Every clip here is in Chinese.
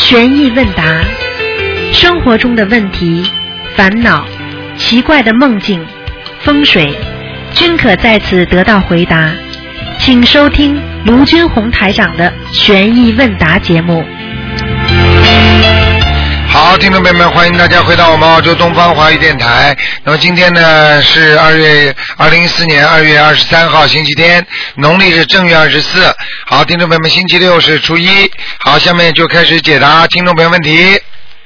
悬疑问答，生活中的问题、烦恼、奇怪的梦境、风水，均可在此得到回答。请收听卢军红台长的悬疑问答节目。 好，听众朋友们，欢迎大家回到我们澳洲东方华语电台。那么今天呢是2014年2月23号星期天，农历是正月24。好，听众朋友们，星期六是初一。好，下面就开始解答听众朋友问题。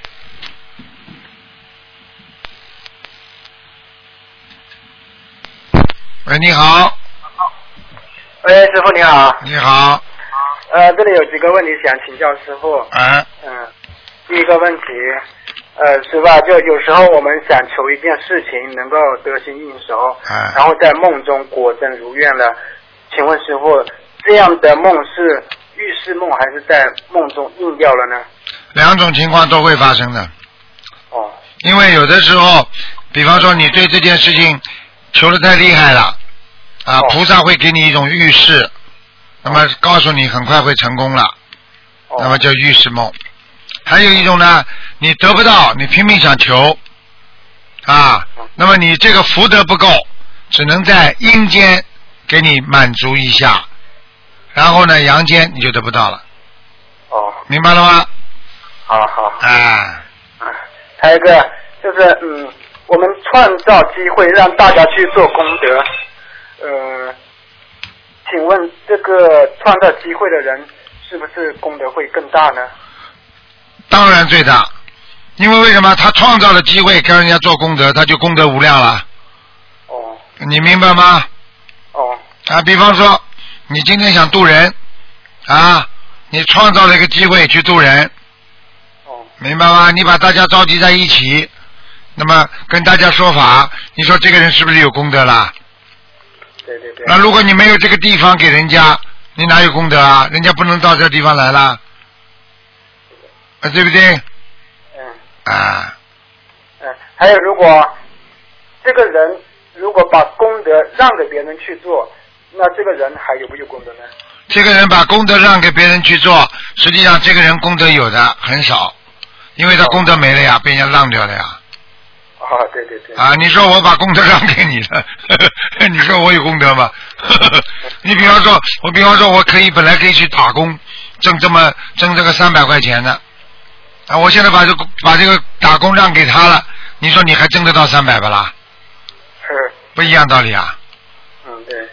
喂，你好。 喂，师傅你好。 你好。 这里有几个问题想请教师傅。第一个问题，师傅啊，就有时候我们想求一件事情能够得心应手，然后在梦中果真如愿了，请问师傅，这样的梦是预示梦还是在梦中应掉了呢？ 两种情况都会发生的。 哦。 因为有的时候，比方说你对这件事情求得太厉害了，菩萨会给你一种预示，那么告诉你很快会成功了，那么叫预示梦。还有一种呢，你得不到，你拼命想求，那么你这个福德不够，只能在阴间给你满足一下，然后呢，阳间你就得不到了。 哦。 明白了吗？ 好。还有一个就是，我们创造机会让大家去做功德，请问这个创造机会的人是不是功德会更大呢？ 当然最大，因为什么？他创造了机会跟人家做功德，他就功德无量了。 哦。 你明白吗？ 哦。 比方说，你今天想渡人，你创造了一个机会去渡人。 哦。 明白吗？你把大家召集在一起，那么跟大家说法，你说这个人是不是有功德啦？ 对。 那如果你没有这个地方给人家，你哪有功德啊？人家不能到这个地方来了。对不对？ 还有，如果这个人如果把功德让给别人去做，那这个人还有没有功德呢？ 这个人把功德让给别人去做，实际上这个人功德有的很少，因为他功德没了呀，被人家让掉了呀。 对。 你说我把功德让给你了，你说我有功德吗？你比方说，我本来可以去打工，挣这个300块钱的。我现在把这个打工让给他了，你说你还挣得到300吧啦？ 是。 不一样道理啊。 对。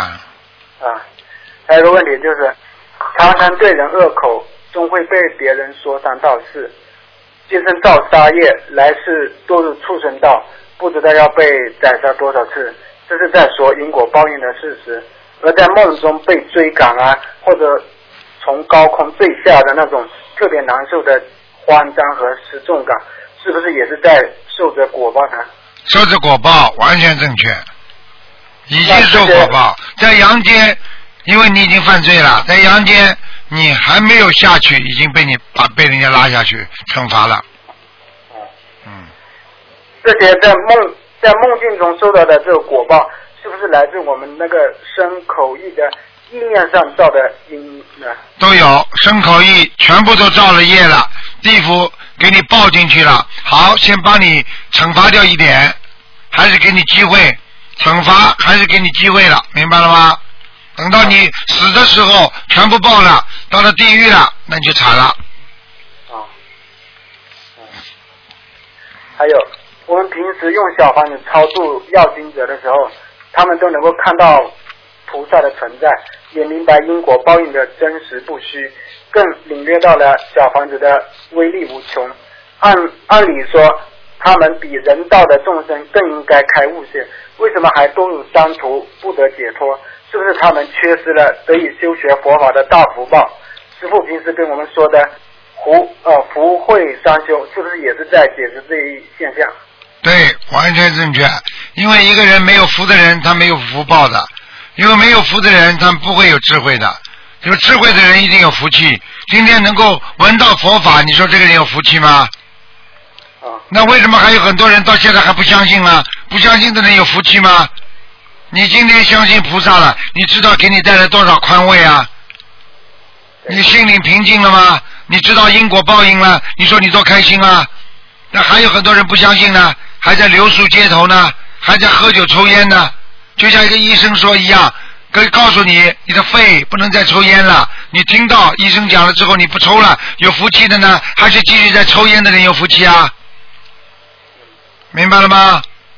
还有个问题就是，常常对人恶口，终会被别人说三道四，今生造杀业，来世堕入畜生道，不知道要被宰杀多少次，这是在说因果报应的事实。而在梦中被追赶或者从高空坠下的那种特别难受的慌张和失重感，是不是也是在受着果报呢？ 受着果报，完全正确，已经受果报。在阳间，因为你已经犯罪了，在阳间你还没有下去，已经被人家拉下去惩罚了。 这些在梦境中受到的这个果报，是不是来自我们那个身口意的意念上造的因呢？都有，身口意全部都造了业了，地府给你报进去了，好，先帮你惩罚掉一点，还是给你机会，惩罚还是给你机会了，明白了吗？等到你死的时候全部报了，到了地狱了，那你就惨了。 还有，我们平时用小房子超度要经者的时候，他们都能够看到菩萨的存在，也明白因果报应的真实不虚，更领略到了小房子的威力无穷。按理说，他们比人道的众生更应该开悟些，为什么还堕入三途不得解脱？是不是他们缺失了得以修学佛法的大福报？师父平时跟我们说的福慧三修，是不是也是在解释这一现象？ 对，完全正确。因为一个人没有福的人，他没有福报的；因为没有福的人，他不会有智慧的。有智慧的人一定有福气。今天能够闻到佛法，你说这个人有福气吗？那为什么还有很多人到现在还不相信呢？不相信的人有福气吗？你今天相信菩萨了，你知道给你带来多少宽慰啊？你心灵平静了吗？ 你知道因果报应了，你说你多开心啊？那还有很多人不相信呢，还在流宿街头呢，还在喝酒抽烟呢。就像一个医生说一样，告诉你，你的肺不能再抽烟了。你听到医生讲了之后，你不抽了，有福气的呢，还是继续在抽烟的人有福气啊？明白了吗？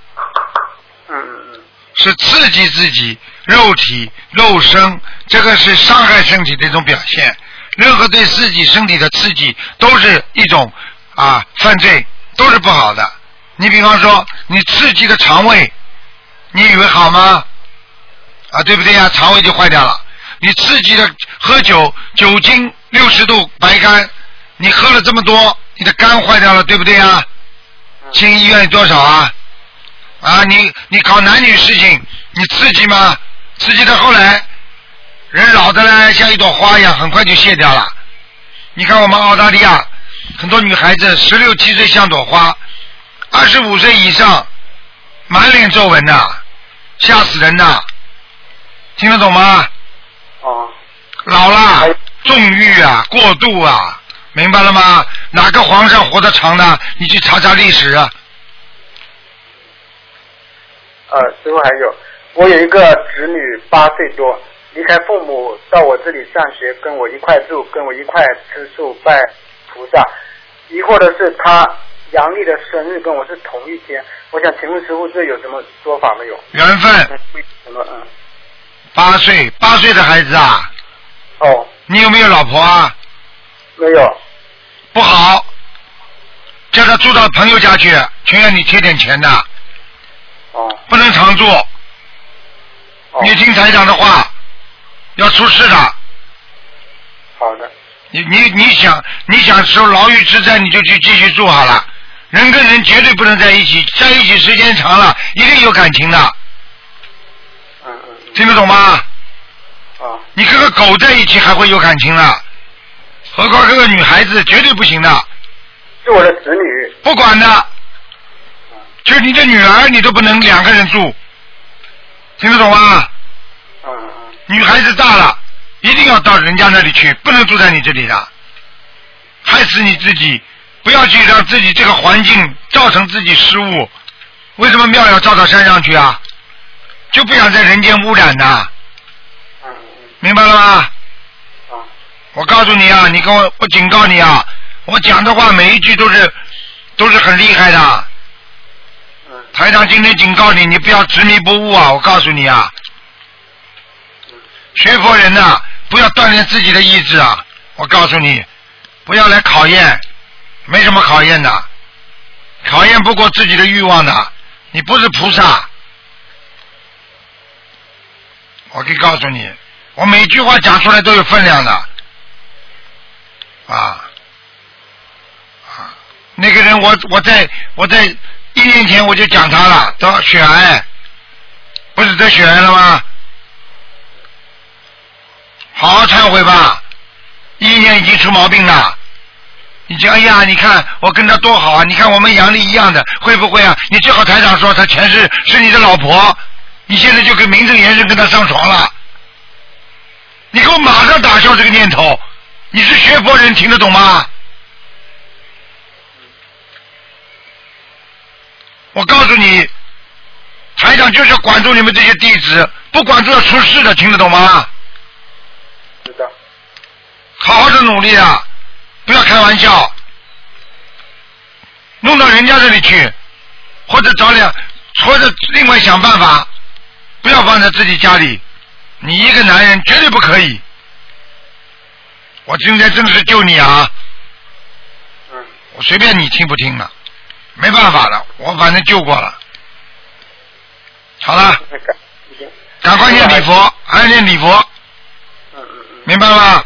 是刺激自己肉体肉身，这个是伤害身体的一种表现。任何对自己身体的刺激都是一种犯罪，都是不好的。你比方说你刺激的肠胃，你以为好吗？对不对呀？肠胃就坏掉了。你刺激的喝酒，酒精60度白干，你喝了这么多，你的肝坏掉了，对不对呀？进医院多少啊？你搞男女事情，你刺激吗？刺激到后来，人老的呢像一朵花一样，很快就谢掉了。你看我们澳大利亚很多女孩子16、17岁像朵花，25岁以上满脸皱纹的，吓死人的。听得懂吗？老了，纵欲过度明白了吗？哪个皇上活得长的？你去查查历史啊。 师傅还有，我有一个侄女8岁多，离开父母到我这里上学，跟我一块住，跟我一块吃素拜菩萨。疑惑的是，她阳历的生日跟我是同一天，我想请问师傅，这有什么说法没有？ 缘分。 什么 ？8岁的孩子啊。你有没有老婆啊？ 没有。 不好，叫他住到朋友家去，全让你贴点钱的。不能常住。你听台长的话，要出事的。 好的。 你想受牢狱之灾，你就去继续住好了。人跟人绝对不能在一起，在一起时间长了，一定有感情的。听得懂吗？你跟个狗在一起还会有感情的，何况跟个女孩子绝对不行的。 是我的子女。 不管的。就你的女儿你都不能2个人住，听得懂吗？女孩子大了一定要到人家那里去，不能住在你这里的，害死你自己。不要去让自己这个环境造成自己失误。为什么庙要造到山上去啊？就不想在人间污染的。明白了吗？我告诉你啊，我警告你啊，我讲的话每一句都是很厉害的。台长今天警告你，你不要执迷不悟啊！我告诉你啊，学佛人呐，不要锻炼自己的意志啊！我告诉你，不要来考验，没什么考验的，考验不过自己的欲望的。你不是菩萨，我可以告诉你，我每句话讲出来都有分量的。那个人我在1年前我就讲他了，得血癌，不是得血癌了吗？好好忏悔吧，11年已经出毛病了。你讲哎呀，你看我跟他多好啊，你看我们阳历一样的，会不会啊？你最好台长说他前世是你的老婆，你现在就可以名正言顺跟他上床了。你给我马上打消这个念头，你是学佛人，听得懂吗？我告诉你，台长就是要管住你们这些弟子，不管住要出事的，听得懂吗？ 知道。 好好的努力啊，不要开玩笑，弄到人家这里去，或者另外想办法，不要放在自己家里。你一个男人绝对不可以。我今天真的是救你啊！我随便你听不听了。没办法了，我反正救过了。好了，赶快念礼佛，还念礼佛。明白了吗？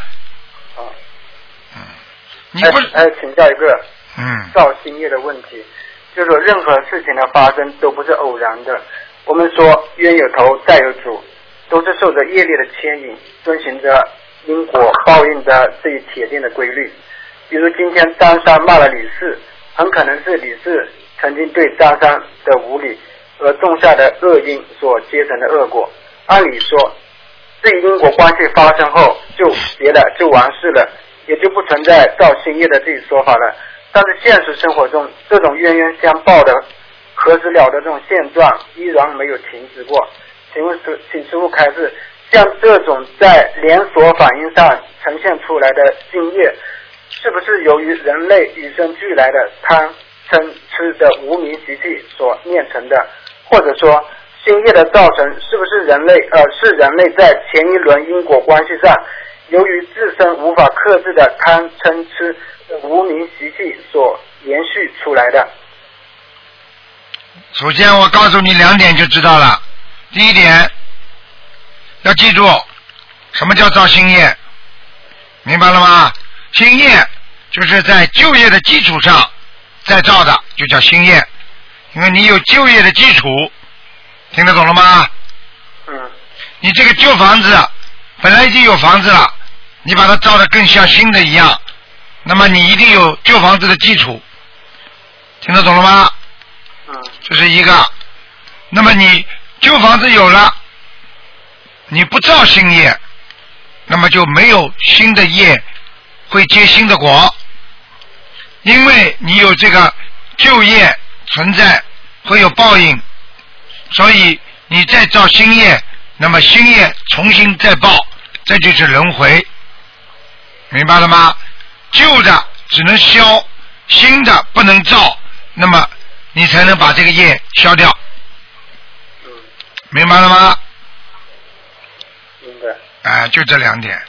你不还请教一个造新业的问题，就是说任何事情的发生都不是偶然的。我们说冤有头债有主，都是受着业力的牵引，遵循着因果报应的这一铁定的规律。比如今天张三骂了李四，很可能是李四曾经对张三的无理而种下的恶因所结成的恶果。按理说，这一因果关系发生后就结了，就完事了， 也就不存在造新业的这一说法了。但是现实生活中，这种冤冤相报的合适了的这种现状依然没有停止过。请师父开示，像这种在连锁反应上呈现出来的新业，是不是由于人类与生俱来的贪嗔痴的无明习气所念成的？或者说新业的造成是不是人类在前一轮因果关系上，由于自身无法克制的贪嗔痴的无明习气所延续出来的？ 首先我告诉你2点就知道了。第一点，要记住什么叫造新业，明白了吗？新业就是在旧业的基础上再造的，就叫新业，因为你有旧业的基础，听得懂了吗？你这个旧房子本来已经有房子了，你把它造得更像新的一样，那么你一定有旧房子的基础，听得懂了吗？这是一个。那么你旧房子有了，你不造新业，那么就没有新的业会结新的果，因为你有这个旧业存在，会有报应，所以你再造新业，那么新业重新再报，这就是轮回，明白了吗？旧的只能消，新的不能造，那么你才能把这个业消掉，明白了吗？ 明白。 就这2点。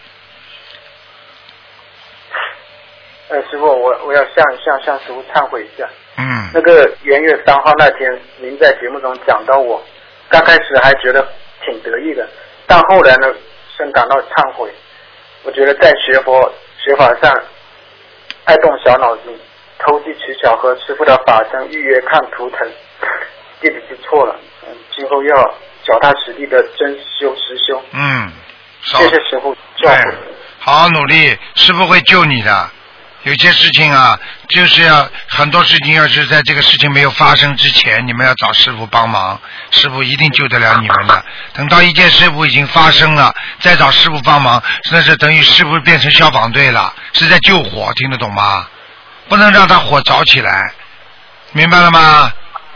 师傅，我要向师傅忏悔一下。那个元月3号那天，您在节目中讲到我，刚开始还觉得挺得意的，但后来呢，深感到忏悔。我觉得在学法上爱动小脑筋，投机取巧和师傅的法身预约看图腾，弟子知错了。今后要脚踏实地的真修实修。谢谢师傅教诲。 好好努力，师傅会救你的。有些事情啊，就是要很多事情，要是在这个事情没有发生之前，你们要找师傅帮忙，师傅一定救得了你们的。等到一件事物已经发生了，再找师傅帮忙，那是等于师傅变成消防队了，是在救火，听得懂吗？不能让它火着起来，明白了吗？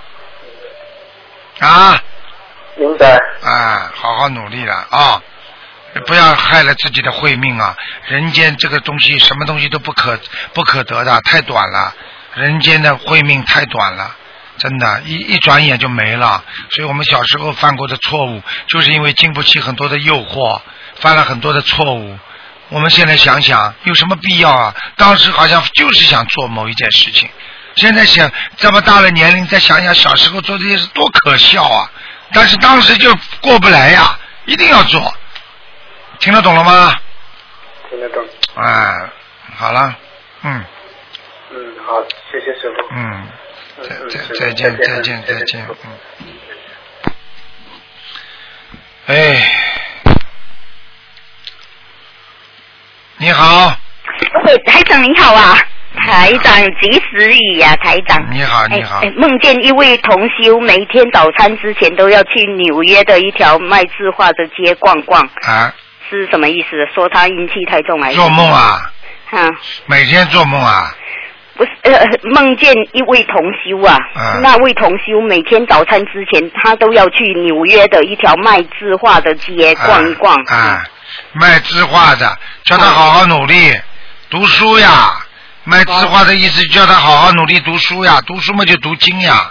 明白。 好好努力了啊！不要害了自己的慧命啊！人间这个东西，什么东西都不可得的，太短了。人间的慧命太短了，真的，一转眼就没了。所以我们小时候犯过的错误，就是因为经不起很多的诱惑，犯了很多的错误。我们现在想想，有什么必要啊？当时好像就是想做某一件事情，现在想这么大了年龄，再想想小时候做这些事多可笑啊！但是当时就过不来呀，一定要做。听得懂了吗？ 听得懂。 好了， 好，谢谢师傅。 再见。你好。 喂，台长你好啊。台长及时雨呀，台长。 你好。 梦见一位同修，每天早餐之前都要去纽约的一条卖字画的街逛逛。是什么意思？说他阴气太重还是？ 做梦啊？每天做梦啊？ 不是，梦见一位同修啊，那位同修每天早餐之前，他都要去纽约的一条卖字画的街逛一逛。 卖字画的，叫他好好努力读书呀。卖字画的意思叫他好好努力读书呀，读书嘛就读经呀。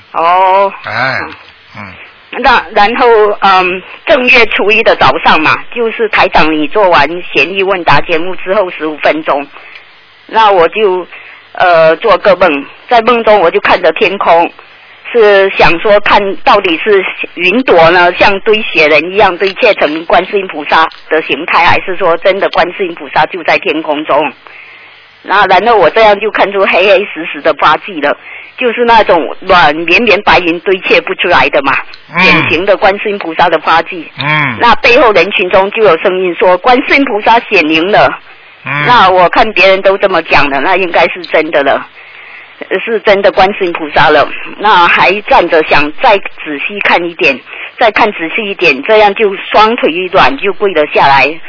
那然后正月初一的早上嘛，就是台长你做完闲议问答节目之后15分钟，那我就做个梦，在梦中我就看着天空，是想说看到底是云朵呢像堆雪人一样堆砌成观世音菩萨的形态，还是说真的观世音菩萨就在天空中。然后我这样就看出黑黑实实的发髻了，就是那种软绵绵白云堆砌不出来的嘛，典型的观世音菩萨的发髻。那背后人群中就有声音说观世音菩萨显灵了。那我看别人都这么讲的，那应该是真的了，是真的观世音菩萨了。那还站着想再仔细看一点，再看仔细一点，这样就双腿一软就跪了下来。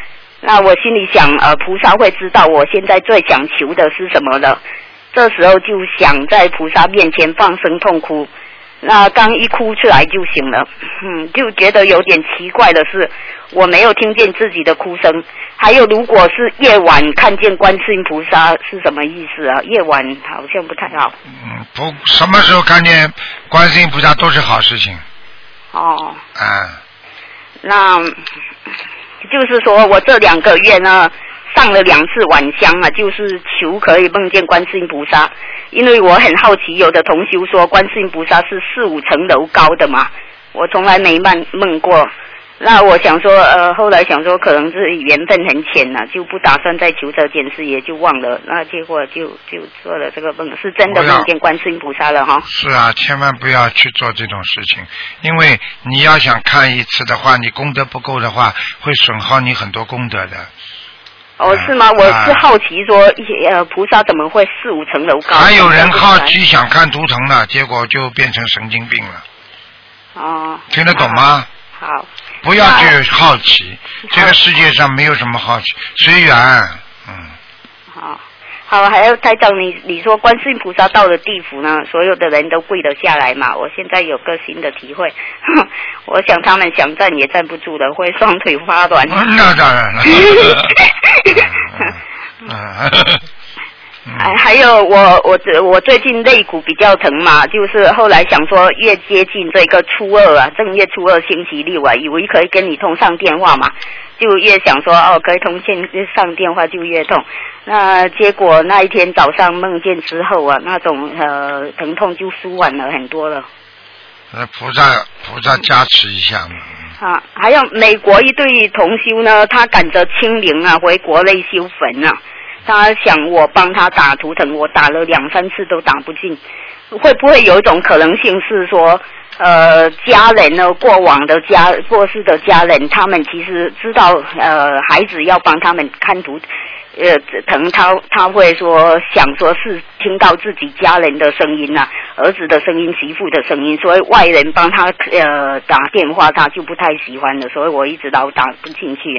那我心里想，菩萨会知道我现在最想求的是什么了。这时候就想在菩萨面前放声痛哭。那刚一哭出来就醒了，就觉得有点奇怪的是，我没有听见自己的哭声。还有，如果是夜晚看见观世音菩萨是什么意思啊？夜晚好像不太好。 什么时候看见观世音菩萨都是好事情。 哦。 啊。 那就是说我这2个月呢，上了2次晚香啊，就是求可以梦见观世音菩萨。因为我很好奇，有的同修说观世音菩萨是4、5层楼高的嘛，我从来没梦过。那我想说，后来想说可能是缘分很浅了，就不打算再求这件事，也就忘了。那结果就做了这个梦，是真的梦见观世音菩萨了哈。是啊，千万不要去做这种事情，因为你要想看一次的话，你功德不够的话，会损耗你很多功德的。 哦，是吗？我是好奇说，菩萨怎么会4、5层楼高？ 还有人好奇想看图腾了，结果就变成神经病了。 哦。 听得懂吗？ 好。 不要去好奇，这个世界上没有什么好奇，随缘。 好，还有台长，你说观世音菩萨到了地府呢，所有的人都跪得下来嘛？我现在有个新的体会，我想他们想站也站不住了，会双腿发软。 那当然了。 还有我最近肋骨比较疼嘛，就是后来想说越接近这个初2啊，正月初2星期六啊，以为可以跟你通上电话嘛，就越想说可以通线上电话就越痛。那结果那一天早上梦见之后啊，那种疼痛就舒缓了很多了。 菩萨加持一下嘛。 还有美国一对同修呢，他赶着清明啊回国内修坟啊。他想我帮他打图腾，我打了2、3次都打不进，会不会有一种可能性是说，家人呢，过世的家人，他们其实知道孩子要帮他们看图腾，他会说想说是听到自己家人的声音啊，儿子的声音、媳妇的声音，所以外人帮他打电话，他就不太喜欢了，所以我一直都打不进去。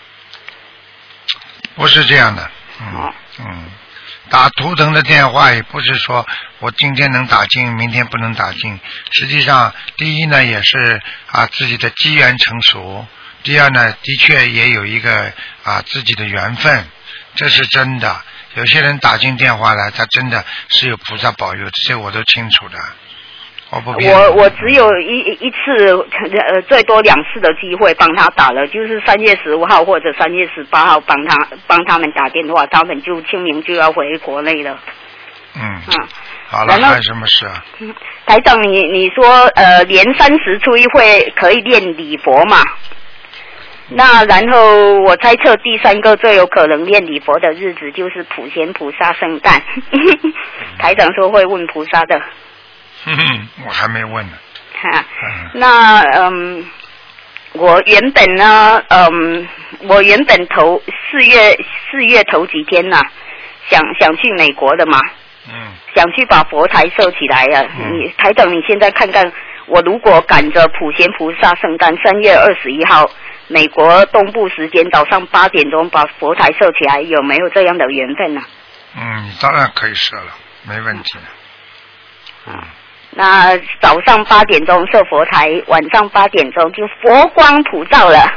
不是这样的。打图腾的电话也不是说我今天能打进，明天不能打进。实际上，第一呢也是自己的机缘成熟，第二呢的确也有一个自己的缘分，这是真的。有些人打进电话来，他真的是有菩萨保佑，这些我都清楚的。 我只有一次最多2次的机会帮他打了，就是3月15号或者3月18号帮他们打电话，他们就清明就要回国内了。 好了，还有什么事啊？ 台长，你说年30初一会可以念礼佛嘛？那然后我猜测第3个最有可能念礼佛的日子就是普贤菩萨圣诞。台长说会问菩萨的。 我还没问呢。 那我原本呢，头4月头几天呢，想去美国的嘛，想去把佛台设起来啊。台长，你现在看看，我如果赶着普贤菩萨圣诞3月21号，美国东部时间早上8点钟把佛台设起来，有没有这样的缘分呢？ 你当然可以设了，没问题的。 那早上8点钟设佛台，晚上8点钟就佛光普照了。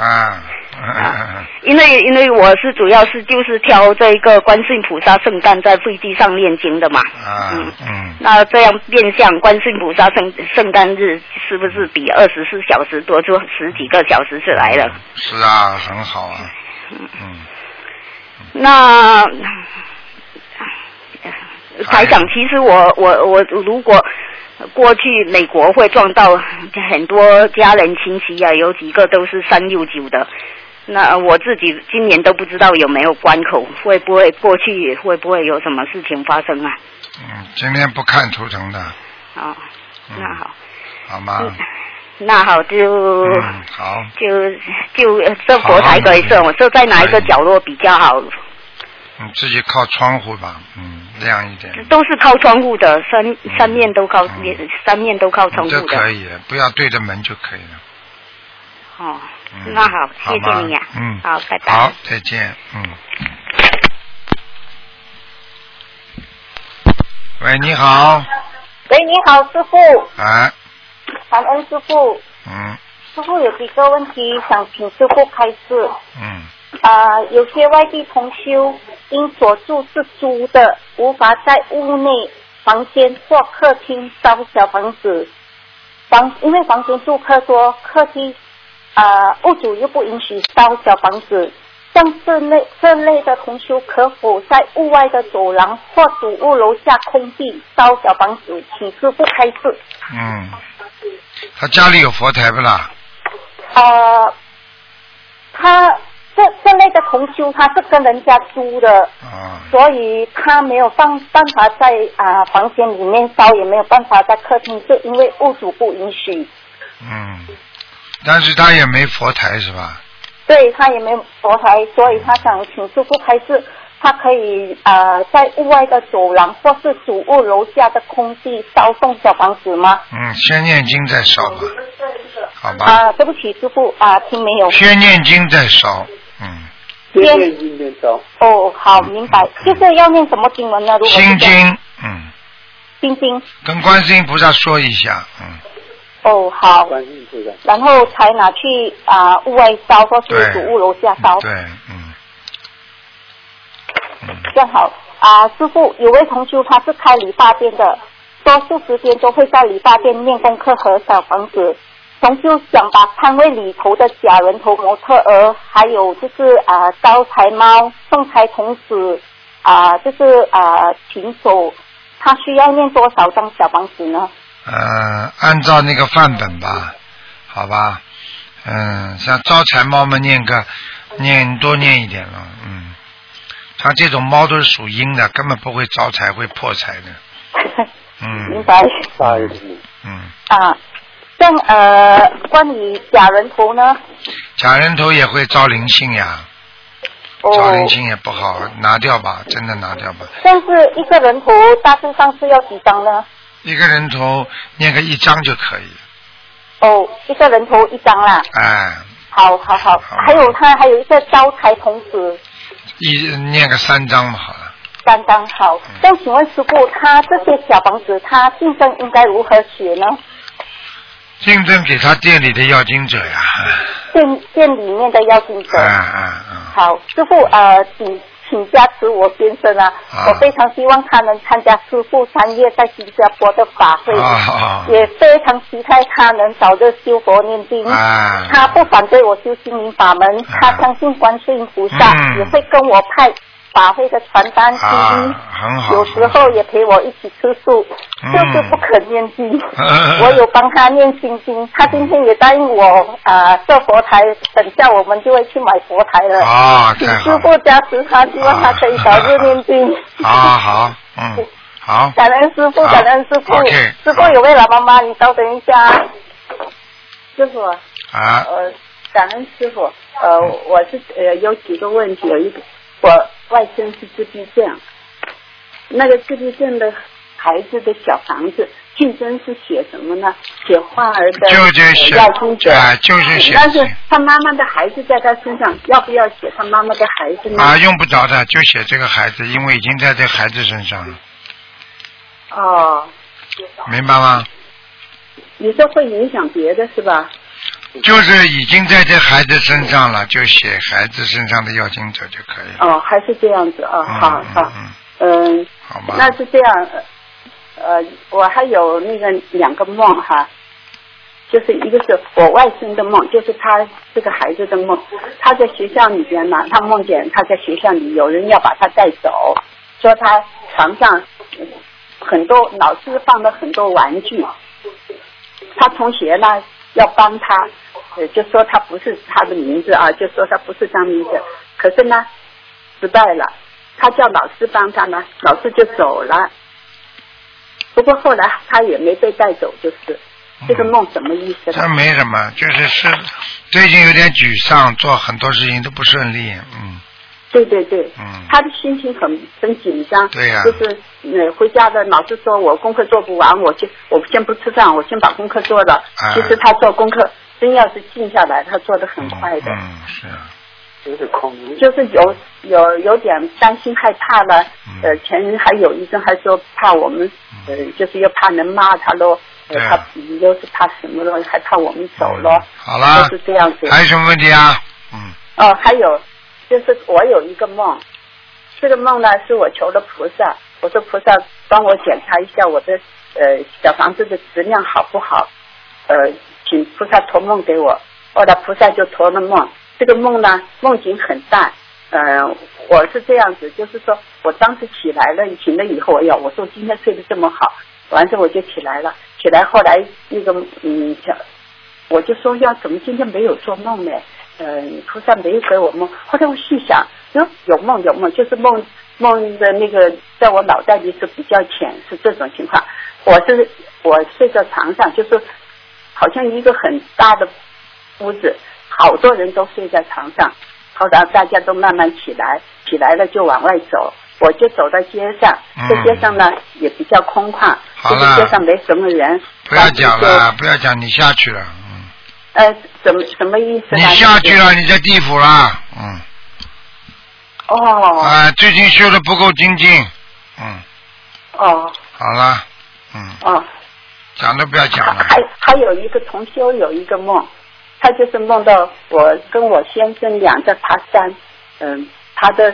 因为我是主要是就是挑这个观世音菩萨圣诞在飞机上念经的嘛。那这样变相观世音菩萨圣诞日是不是比24小时多出10几个小时出来了？ 是啊，很好啊。 那台长，其实我如果过去美国会撞到很多家人亲戚啊，有几个都是369的。那我自己今年都不知道有没有关口，会不会过去会不会有什么事情发生啊？ 今天不看图腾的。 那好。 好吗？ 那好，就好， 就这佛台可以设，我设在哪一个角落比较好？ 你自己靠窗户吧，亮一点。 都是靠窗户的，三面都靠，3面都靠窗户的。 这可以，不要对着门就可以了。 那好，谢谢你呀。好，拜拜。 好，再见。喂，你好。 喂，你好，师傅。 哎。 感恩师傅。师傅有几个问题想请师傅开示。有些外地同修因所住是租的，无法在屋内房间或客厅烧小房子。因为房间住客多，客厅屋主又不允许烧小房子。像这类的同修可否在屋外的走廊或主屋楼下空地烧小房子？请师傅开示。 他家里有佛台不啦？ 他这类的同修他是跟人家租的，所以他没有办法在房间里面烧，也没有办法在客厅，是因为屋主不允许。 但是他也没佛台是吧？ 对，他也没有佛台，所以他想请师傅开示，他可以在屋外的走廊或是主屋楼下的空地烧送小房子吗？ 先念经再烧吧，好吧？ 对不起师傅听没有？ 先念经再烧。 先念经再烧。 好，明白。就是要念什么经文呢？如果心经。 心经。 跟观世音菩萨说一下。 好。然后才拿去屋外烧或是主屋楼下烧。 对。 这样好。师傅，有位同修他是开理发店的，多数时间都会在理发店念功课和小房子。同修想把摊位里头的假人头模特儿，还有就是招财猫、送财童子就是禽手，他需要念多少张小房子呢？ 按照那个范本吧，好吧。像招财猫们多念一点了。他这种猫都是属阴的，根本不会招财，会破财的。 明白。像关于假人头呢？ 假人头也会招灵性呀。招灵性也不好，拿掉吧，真的拿掉吧。 但是一个人头大致上是要几张呢？ 一个人头念个1张就可以。 一个人头1张啦。好。还有他还有一个招财童子。 念个3张嘛，好了。 3张好。那请问师傅，他这些小房子，他竞争应该如何写呢？ 竞争给他店里的要经者呀。 店里面的要经者。好，师傅请加持我先生我非常希望他能参加师傅3月在新加坡的法会，也非常期待他能早日修佛念经。他不反对我修心灵法门，他相信观世音菩萨，也会跟我派法会的传单CD，有时候也陪我一起吃素，就是不肯念经。我有帮他念心经，他今天也答应我设佛台，等下我们就会去买佛台了。请师父加持他，希望他可以早日念经。 好。 感恩师父，感恩师父。师父有位老妈妈，你稍等一下。师父。 感恩师父。我是有几个问题，有一个我外甥是自闭症，那个自闭症的孩子的小房子竞争是写什么呢？写花儿的要经者， 就是写。 但是他妈妈的孩子在他身上，要不要写他妈妈的孩子呢？ 用不着的，就写这个孩子，因为已经在这孩子身上了。明白吗？ 你说会影响别的是吧？ 就是已经在这孩子身上了，就写孩子身上的要经者就可以了。 还是这样子好。好吧。 那是这样。我还有那个2个梦哈，就是一个是我外甥的梦，就是他这个孩子的梦。他在学校里边呢，他梦见他在学校里有人要把他带走，说他床上很多老师放了很多玩具，他同学呢要帮他，就说他不是他的名字就说他不是他名字，可是呢失败了，他叫老师帮他呢，老师就走了。不过后来他也没被带走，就是这个梦什么意思呢？ 这没什么，就是最近有点沮丧，做很多事情都不顺利。 对。他的心情很紧张。 对呀。 就是回家的老师说我功课做不完，我先不吃饭，我先把功课做了。其实他做功课真要是静下来，他做得很快的。 是啊。 有点空。 就是有点担心害怕了。前人还有医生还说怕我们，就是又怕人骂他咯。他又是怕什么咯，还怕我们走咯。 好了。 就是这样子。 还有什么问题啊？ 还有就是我有一个梦，这个梦呢是我求了菩萨，我说菩萨帮我检查一下我的小房子的质量好不好，请菩萨托梦给我。后来菩萨就托了梦，这个梦呢梦境很淡。我是这样子，就是说我当时起来了，醒了以后，我说今天睡得这么好，完事我就起来了。起来后来那个我就说怎么今天没有做梦呢？菩萨没有给我梦。后来我细想，有梦，就是梦的那个在我脑袋里是比较浅，是这种情况。我睡在床上，就是好像一个很大的屋子，好多人都睡在床上。后来大家都慢慢起来了就往外走，我就走到街上，这街上呢也比较空旷，这个街上没什么人。 不要讲了，不要讲，你下去了。 什么意思？ 你下去了，你在地府了。最近修的不够精进。好了。讲都不要讲了。 还有一个同修有一个梦，他就是梦到我跟我先生俩在爬山，爬的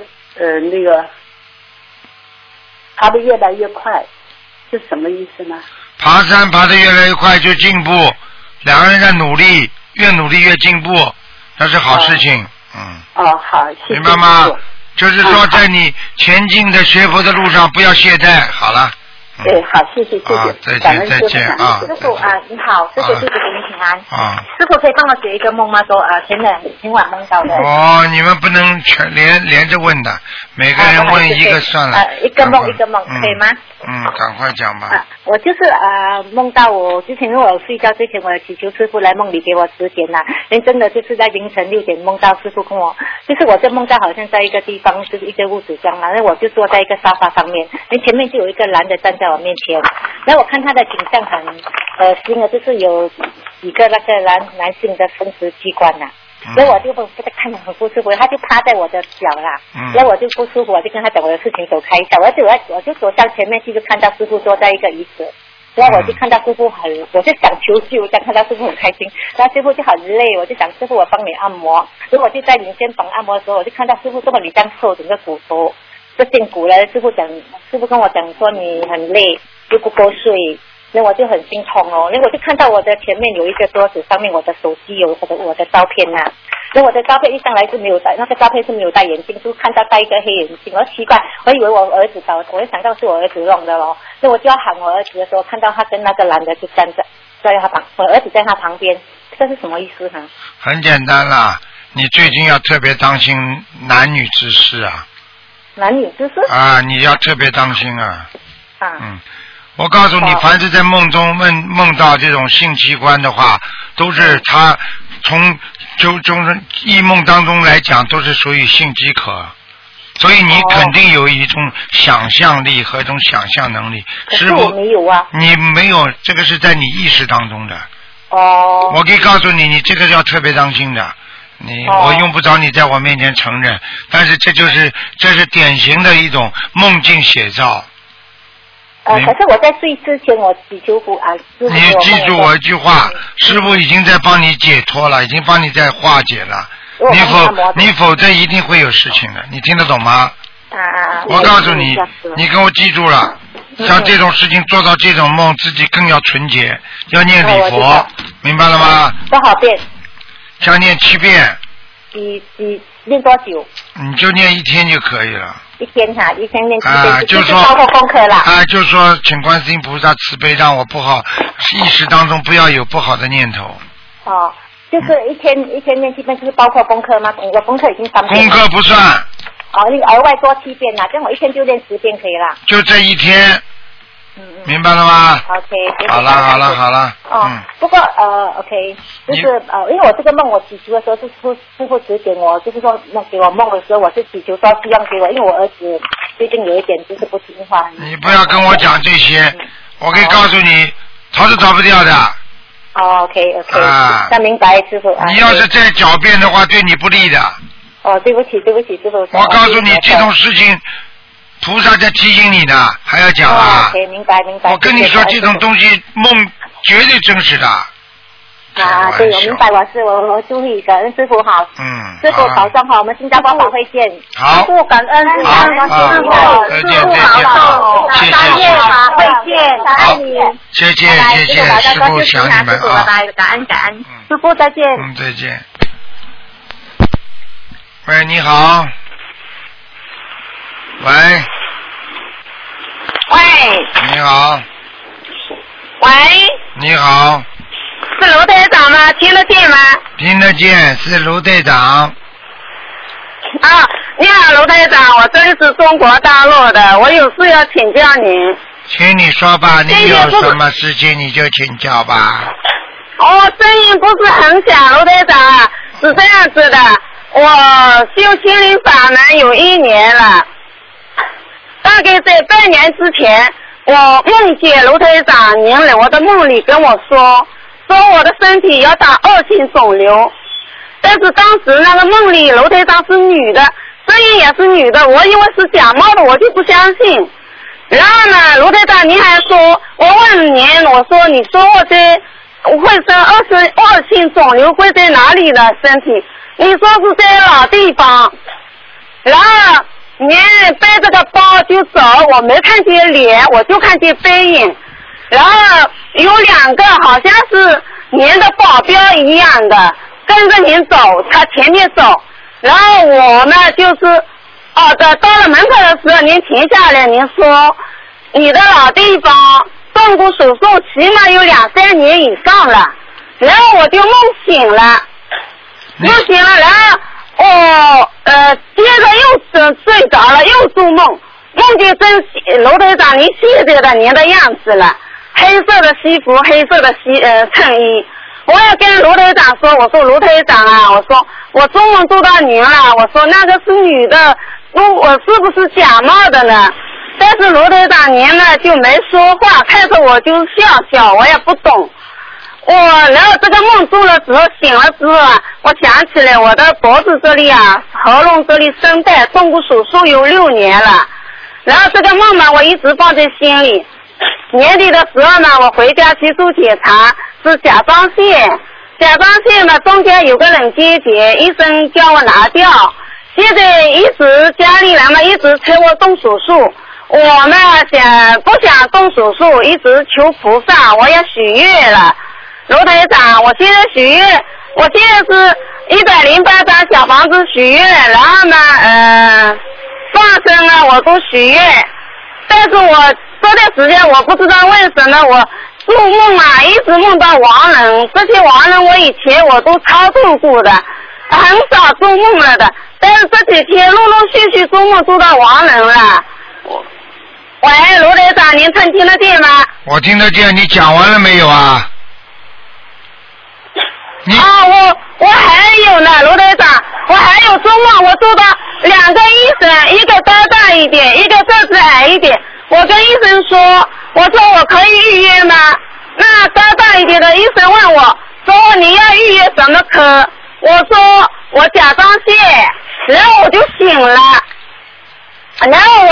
爬得越来越快，是什么意思呢？ 爬山爬得越来越快就进步，两个人在努力，越努力越进步，那是好事情。 好，谢谢。 明白吗？就是说在你前进的学佛的路上不要懈怠。好了。 对，好，谢谢。 再见啊！ 师傅你好，师傅弟子给你平安。师傅可以帮我解一个梦吗？说前晚梦到的。 你们不能全连着问的，每个人问一个算了。 一个梦可以吗？ 赶快讲吧。 我就是梦到我之前，因为我睡觉之前，我祈求师傅来梦里给我指点啦。真的就是在凌晨6点梦到师傅跟我，就是我在梦到好像在一个地方，就是一个屋子这样，然后我就坐在一个沙发上面，前面就有一个男的站在我面前，然后我看他的景象很新的，就是有几个那个男性的生殖器官呐。所以我就不看得很不舒服，他就趴在我的脚啦，然后我就不舒服，我就跟他讲我的事情走开一下，我就走向前面去，就看到师傅坐在一个椅子，然后我就看到师傅我就想求救，想看到师傅很开心，然后师傅就很累，我就想师傅我帮你按摩，所以我就在你肩膀按摩的时候，我就看到师傅这么你这样瘦整个骨头这筋骨了，师傅跟我讲说你很累又不够睡，那我就很心痛哦，那我就看到我的前面有一个桌子，上面我的手机有我的照片呐，那我的照片一上来是没有戴，那个照片是没有戴眼镜，就看到戴一个黑眼镜，我奇怪，我以为我儿子我就想到是我儿子弄的咯，那我就要喊我儿子的时候，看到他跟那个男的就站在他旁，我儿子在他旁边，这是什么意思呢？ 很简单啦，你最近要特别当心男女之事啊。 男女之事？ 你要特别当心啊。我告诉你，凡是在梦中梦到这种性器官的话，都是他从异梦当中来讲，都是属于性饥渴，所以你肯定有一种想象力和一种想象能力。 可是我没有啊。 你没有，这个是在你意识当中的。我可以告诉你，你这个要特别当心的。我用不着你在我面前承认，但是这是典型的一种梦境写照。 可是我在睡之前，我祈求你记住我一句话，师父已经在帮你解脱了，已经帮你在化解了。你否则一定会有事情的，你听得懂吗？我告诉你，你给我记住了，像这种事情做到这种梦，自己更要纯洁，要念礼佛，明白了吗？ 多少遍？ 要念7遍。 念多久？ 你就念1天就可以了。 一天念7遍， 就是说包括功课啦。 就是说，请观世音菩萨慈悲，让我不好意识当中不要有不好的念头。 就是一天念7遍，就是包括功课吗？我功课已经3遍。 功课不算。 那个额外多7遍啦，这样我一天就练10遍可以啦。 就这一天。明白了吗 ？OK， 好了。 不过OK， 就是因为我这个梦我祈求的时候是师父指点我，就是说给我梦的时候，我是祈求说希望给我，因为我儿子最近有一点就是不听话。 你不要跟我讲这些，我可以告诉你，逃是逃不掉的。 OK， 那明白师傅。 你要是再狡辩的话，对你不利的。 对不起师傅。 我告诉你，这种事情，菩萨在提醒你的，还要讲啊。 OK， 明白。 我跟你说，这种东西梦绝对真实的。 对，我明白，我注意，感恩师傅好。师傅保重好，我们新加坡法会见。 好。 师傅感恩师傅， 再见。 谢谢。法会见，感恩你。 谢谢，师傅想你们啊。 感恩。师傅再见。 再见。喂，你好。喂。你好。 喂。 你好。 是卢台长吗？听得见吗？ 听得见，是卢队长。 你好，卢台长，我这里是中国大陆的，我有事要请教您。 请你说吧，你有什么事情你就请教吧。 声音不是很响，卢台长啊，是这样子的，我修心灵法门有1年了，大概在半年之前，我梦见卢台长您来我的梦里跟我说我的身体要打恶性肿瘤，但是当时那个梦里卢台长是女的，声音也是女的，我以为是假冒的，我就不相信。然后呢，卢台长您还说，我问您，我说你说我这会生恶性肿瘤会在哪里呢？身体你说是在老地方，然后您背着个包就走，我没看见脸，我就看见背影，然后有2个好像是您的保镖一样的跟着您走，他前面走，然后我呢就是到了门口的时候您停下来，您说你的老地方动过手术起码有2-3年以上了，然后我就梦醒了，然后接着又睡着了，又做梦见真卢台长您现在的您的样子了，黑色的西服，黑色的衬衣。我也跟卢台长说，我说卢台长啊，我说我做梦做到您了，我说那个是女的，我是不是假冒的呢？但是卢台长您呢就没说话，看着我就笑，我也不懂。然后这个梦做了之后，醒了之后啊，我想起来我的脖子这里啊，喉咙这里声带动过手术有6年了，然后这个梦呢我一直放在心里。年底的时候呢，我回家去做检查，是甲状腺呢中间有个冷结节，医生叫我拿掉，现在一直家里人呢一直催我动手术，我呢不想动手术，一直求菩萨，我也许愿了。卢台长，我现在许愿，我现在是108张小房子许愿，然后呢放生啊我都许愿，但是我这段时间我不知道为什么我做梦啊一直梦到亡人，这些亡人我以前我都超度过的，很少做梦了的，但是这几天陆续做梦做到亡人了。喂，卢台长您听得见吗？ 我听得见，你讲完了没有啊？ 我还有呢，卢台长，我还有做梦，我做到2个医生，一个高大一点，一个个子矮一点。我跟医生说，我说我可以预约吗？那高大一点的医生问我，说你要预约什么科？我说我甲状腺，然后我就醒了，然后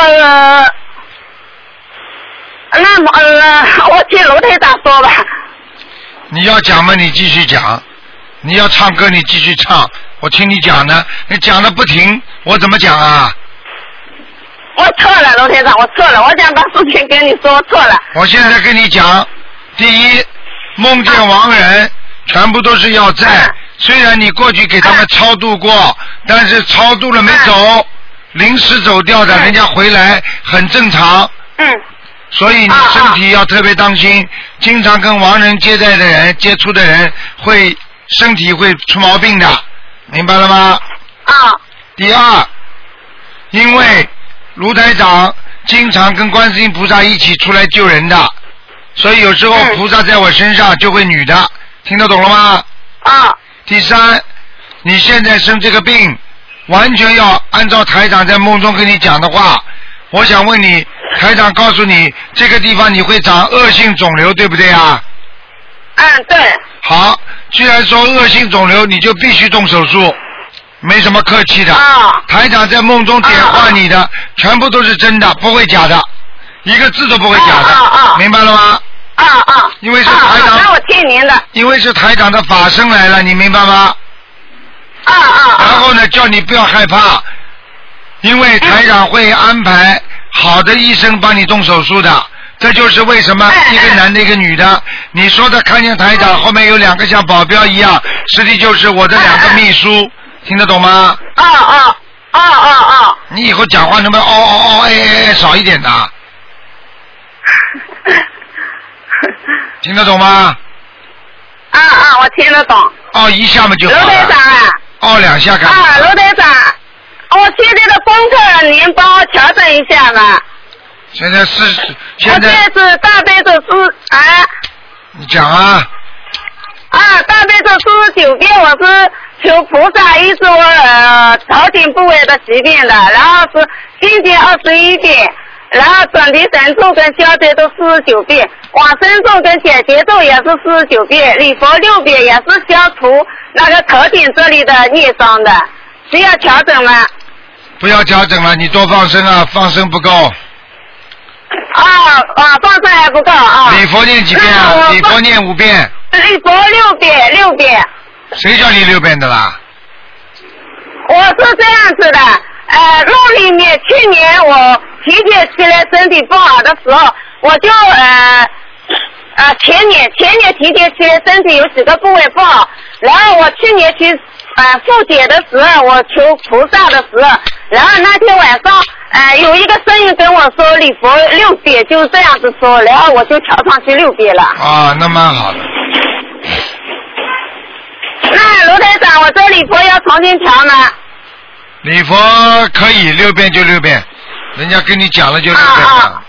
我听卢台长说吧。 你要讲吗？你继续讲。你要唱歌，你继续唱。我听你讲呢，你讲的不停，我怎么讲啊？ 我错了，卢台长，我错了，我想把事情跟你说错了。 我现在跟你讲，第一，梦见亡人全部都是要债，虽然你过去给他们超度过，但是超度了没走，临时走掉的，人家回来很正常。所以你身体要特别当心，经常跟亡人接触的人身体会出毛病的，明白了吗？第二，因为卢台长经常跟观世音菩萨一起出来救人的，所以有时候菩萨在我身上就会女的，听得懂了吗？第三，你现在生这个病，完全要按照台长在梦中跟你讲的话，我想问你，台长告诉你这个地方你会长恶性肿瘤，对不对啊？ 对。 好，既然说恶性肿瘤，你就必须动手术，没什么客气的。台长在梦中点化你的，全部都是真的，不会假的，一个字都不会假的，明白了吗？因为是台长， 那我听您的。 因为是台长的法身来了，你明白吗？然后呢，叫你不要害怕，因为台长会安排好的医生帮你动手术的。这就是为什么一个男的一个女的，你说的看见台长后面有2个像保镖一样，实际就是我的2个秘书，听得懂吗？你以后讲话能不能少一点的？听得懂吗？ 我听得懂。 一下嘛就好了。 卢台长 2下干嘛？ 卢台长，我现在的功课您帮我调整一下吧。 现在我现在是大悲咒你讲啊。 大悲咒49遍，我是求菩萨医治我头顶部位的疾病的，然后是心经21遍，然后准提神咒跟消灾都49遍，往生咒跟解结咒也是49遍，礼佛6遍，也是消除那个头顶这里的孽障的，需要调整吗？ 不要调整了，你多放生啊，放生不够。 放生还不够啊。 礼佛念几遍啊？礼佛念5遍。 礼佛6遍。 谁叫你6遍的啦？ 我是这样子的，梦里面去年我提前起来身体不好的时候，我就前年提前起来身体有几个部位不好，然后我去年去复检的时候，我求菩萨的时候，然后那天晚上有一个声音跟我说礼佛6遍，就是这样子说，然后我就调上去6遍了。 那蛮好的。 那卢台长，我这礼佛要重新调吗？ 礼佛可以6遍就6遍，人家跟你讲了就6遍了。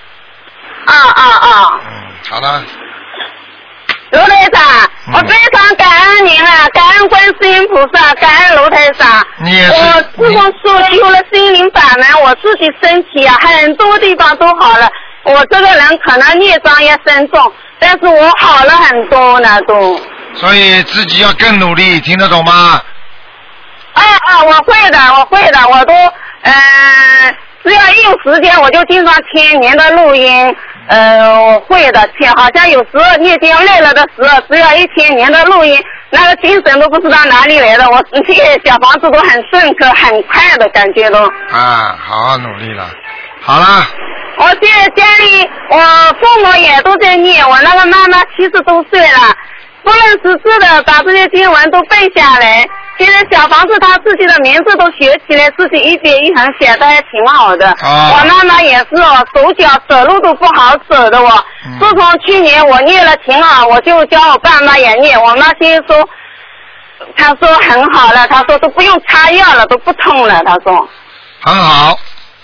好了。 卢台长，我非常感恩您啊，感恩观世音菩萨，感恩卢台长。 你也是。 我自从修了心灵法门，我自己身体很多地方都好了。我这个人可能孽障也深重，但是我好了很多呢都。 所以自己要更努力，听得懂吗？ 我会的，我都只要一有时间我就经常听您的录音，我会的听，好像有时候念经累了的时候，只要一听您的录音，那个精神都不知道哪里来的，我这些小房子都很顺畅，很快的感觉都。 好好努力了，好了。 我现在家里我父母也都在念，我那个妈妈70多岁了，不认识字的把这些经文都背下来，现在小房子他自己的名字都学起来，自己一笔一横写的还挺好的。我妈妈也是手脚走路都不好走的自从去年我念了挺好，我就教我爸妈也念，我妈现在说，她说很好了，她说都不用擦药了，都不痛了，她说。 很好。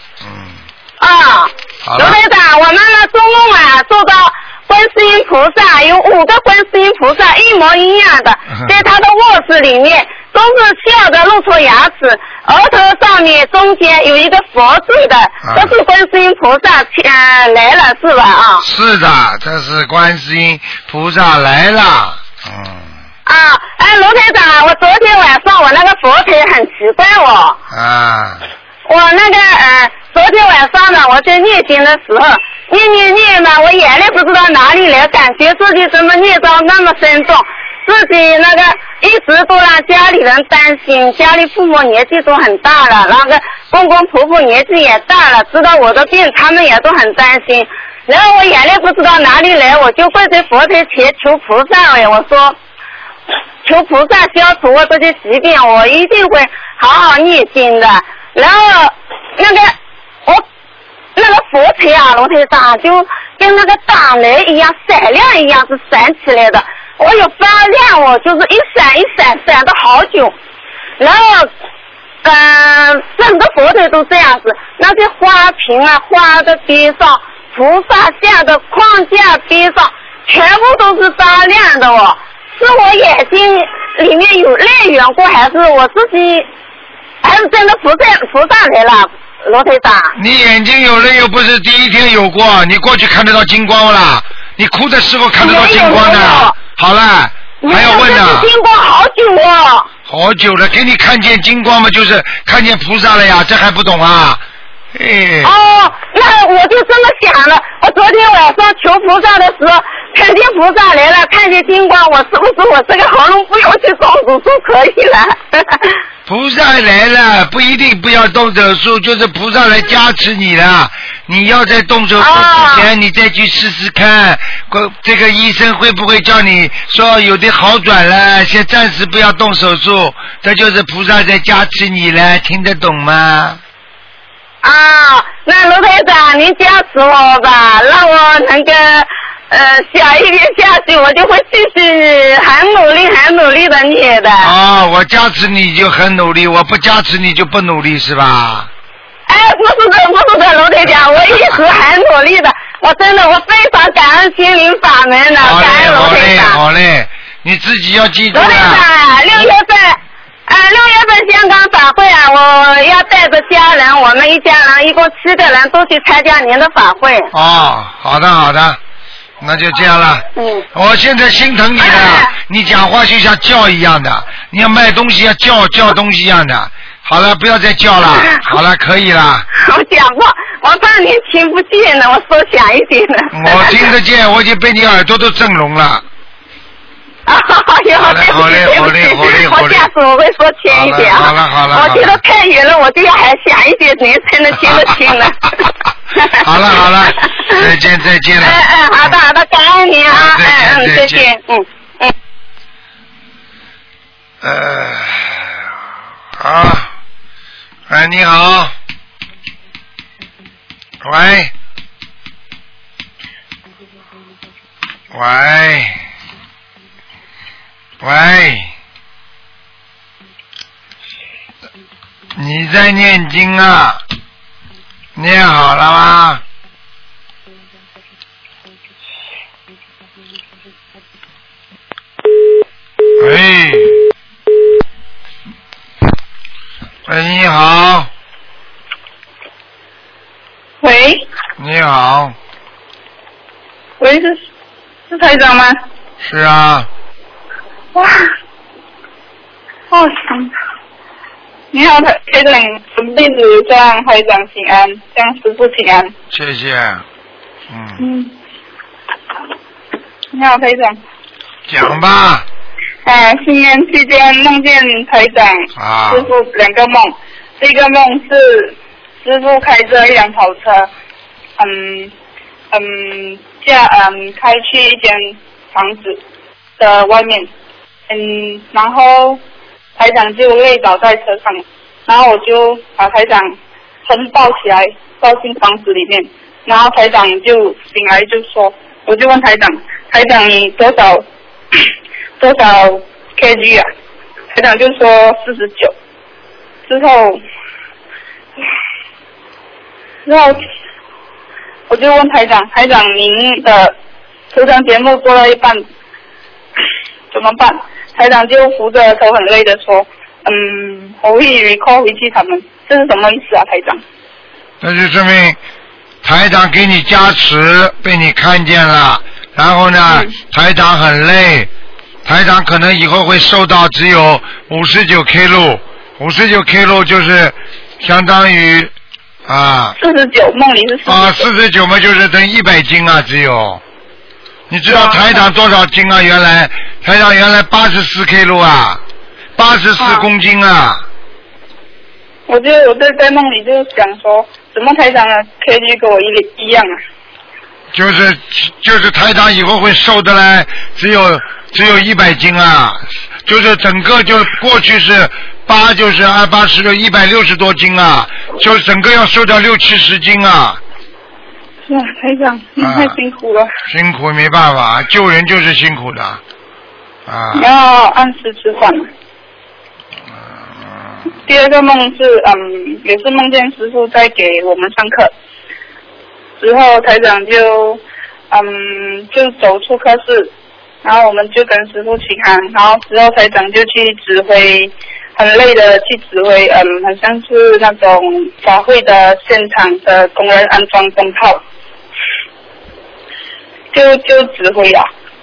卢台长，我妈妈做梦做到观世音菩萨有5个观世音菩萨一模一样的，在她的卧室里面都是笑着露出牙齿，额头上面中间有一个佛字的，这是观世音菩萨来了是吧？ 是的，这是观世音菩萨来了。 卢台长，我昨天晚上我那个佛台很奇怪我那个昨天晚上呢，我在念经的时候，念嘛，我眼泪不知道哪里来，感觉自己怎么孽障那么深重，自己那个一直都让家里人担心，家里父母年纪都很大了，那个公公婆婆年纪也大了，知道我的病，他们也都很担心。然后我眼泪不知道哪里来，我就跪在佛台前求菩萨我说求菩萨消除我这些疾病，我一定会好好念经的。然后那个佛台卢台长就跟那个灯来一样闪亮一样是闪起来的，我有发亮，我就是一闪一闪闪了好久。然后整个佛台都这样子，那些花瓶花的边上，菩萨像的框架边上全部都是发亮的是我眼睛里面有泪缘过，还是我自己，还是真的菩萨来了？罗台长， 你眼睛有泪又不是第一天有过，你过去看得到金光了，你哭的时候看得到金光的。好了， 还要问呢？ 金光好久哦。 好久了，给你看见金光嘛，就是看见菩萨了呀，这还不懂啊？哎。 哦，那我就这么想了。我昨天晚上求菩萨的时候，看见菩萨来了，看见金光，我是不是我这个喉咙不用去动手术可以了？ 菩萨来了，不一定不要动手术，就是菩萨来加持你了。你要在动手术之前，你再去试试看，这个医生会不会叫你说有点好转了，先暂时不要动手术，这就是菩萨在加持你了，听得懂吗？ 啊，那卢台长，您加持我吧，让我能够小一点下去，我就会继续很努力的念的。 哦，我加持你就很努力，我不加持你就不努力是吧？ 哎，不是的，卢台长，我一直很努力的，我真的我非常感恩心灵法门的，感恩卢台长。 好嘞，你自己要记住了。 卢台长，6月份香港法会啊，我要带着家人，我们一家人一共7个人都去参加您的法会。 哦，好的，那就这样了。我现在心疼你了，你讲话就像叫一样的，你要卖东西要叫东西一样的。好了，不要再叫了。好了，可以了。 我讲话，我怕你听不见呢，我说响一点呢。 我听得见，我已经被你耳朵都震聋了。 好嘞，我下次我会说轻一点啊。 好了。 我觉得太远了，我就要还响一点，您才能听得清了。 好了，再见了。 好的，感恩您啊，再见， 好，你好，喂，你在念经啊？念好了吗？喂，你好。 喂。 你好。 喂，是台长吗？ 是啊。 哇，你好，台长，准备子向台长请安，向师父请安。 谢谢。 你好，台长。 讲吧。 新年期间梦见台长、师父2个梦，第一个梦是师父开着一辆跑车，开去一间房子的外面。然后台长就累倒在车上，然后我就把台长抱起来，抱进房子里面，然后台长就醒来就说，我就问台长你多少 kg 啊？台长就说49。之后我就问台长您的图腾节目做到一半怎么办？台长就扶着头很累的说，我会 recall 回去他们，这是什么意思啊，台长？ 那就说明台长给你加持，被你看见了，然后呢，台长很累，台长可能以后会瘦到只有59 kg，59 kg 就是相当于 49，梦里是 49嘛，就是等100斤啊，只有。你知道台长多少斤啊？原来台长原来84 kg 啊，84公斤啊。 我在梦里就想说，怎么台长的 kg 跟我一样啊？ 就是台长以后会瘦的嘞，只有100斤啊，就是整个就过去是8就是286 160多斤啊，就整个要瘦掉60-70斤啊。 是啊，台长，你太辛苦了。 辛苦没办法，救人就是辛苦的啊。 你要按时吃饭。第二个梦是也是梦见师父在给我们上课，之后台长就走出课室，然后我们就跟师父请安，然后之后台长就去指挥，很累的去指挥，好像是那种法会的现场的工人安装灯泡，就指挥啊，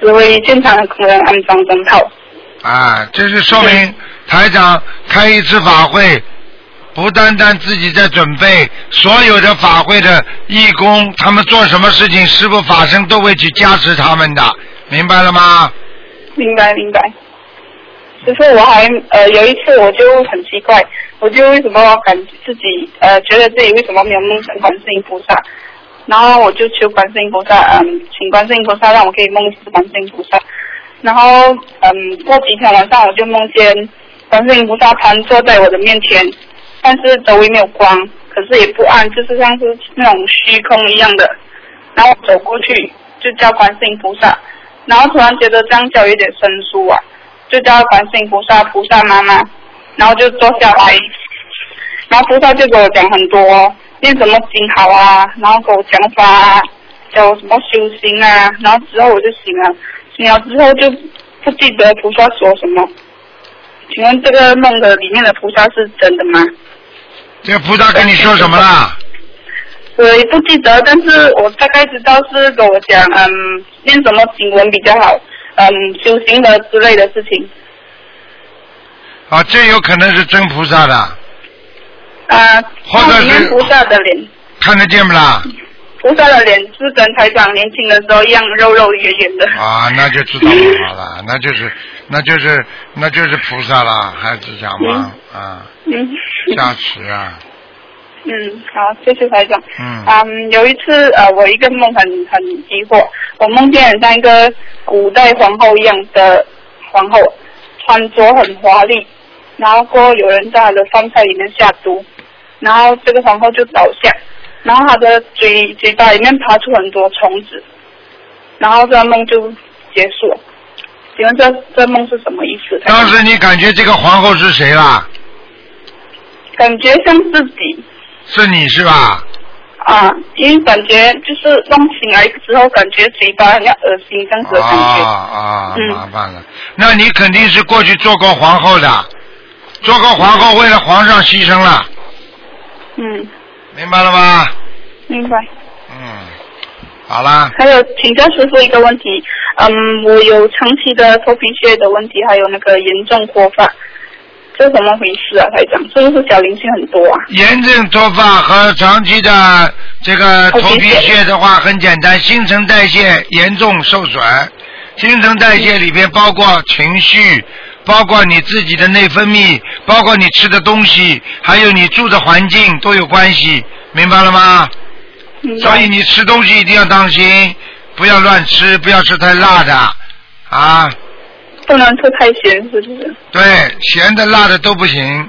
只为现场的工人安装灯泡。 啊，这是说明台长开一次法会，不单单自己在准备，所有的法会的义工，他们做什么事情，师父法身都会去加持他们的，明白了吗？ 明白。就是我还有一次我就很奇怪，我就为什么感自己觉得自己为什么没有梦成观世音菩萨，然后我就求观世音菩萨请观世音菩萨让我可以梦见观世音菩萨，然后过几天晚上我就梦见观世音菩萨盘坐在我的面前，但是周围没有光，可是也不暗，就是像是那种虚空一样的，然后我走过去就叫观世音菩萨，然后突然觉得这样叫有点生疏啊，就叫观世音菩萨菩萨妈妈，然后就坐下来，然后菩萨就给我讲很多念什么经好啊，然后给我讲法啊，教我什么修行啊，然后之后我就醒了之后就不记得菩萨说什么。请问这个梦的里面的菩萨是真的吗？ 这个菩萨跟你说什么啦？ 我也不记得，但是我大概知道是跟我讲念什么经文比较好，修行的之类的事情。 啊，这有可能是真菩萨的。或者是菩萨的脸看得见不啦？ 菩萨的脸是跟台长年轻的时候一样肉肉圆圆的。 啊，那就知道不好了，那就是菩萨了，还是讲吗？加持啊。 好，谢谢台长。有一次我一个梦很疑惑，我梦见很像一个古代皇后一样的皇后，穿着很华丽，然后过后有人在她的饭菜里面下毒，然后这个皇后就倒下，然后她的嘴巴里面爬出很多虫子，然后这个梦就结束了。请问这梦是什么意思？ 当时你感觉这个皇后是谁啦？ 感觉像自己。 是你是吧？ 因为感觉就是梦醒来之后，感觉嘴巴很恶心这样子的感觉。 麻烦了。那你肯定是过去做过皇后的，做过皇后为了皇上牺牲了。明白了吗？ 明白。 好啦。 还有请教师傅一个问题，我有长期的头皮屑的问题，还有那个严重脱发。这是怎么回事啊，台长？是不是小灵性很多啊？ 炎症脱发和长期的这个头皮屑的话，很简单，新陈代谢严重受损。新陈代谢里边包括情绪，包括你自己的内分泌，包括你吃的东西，还有你住的环境都有关系，明白了吗？所以你吃东西一定要当心，不要乱吃，不要吃太辣的啊。 不能吃太咸，是不是？ 对，咸的、辣的都不行。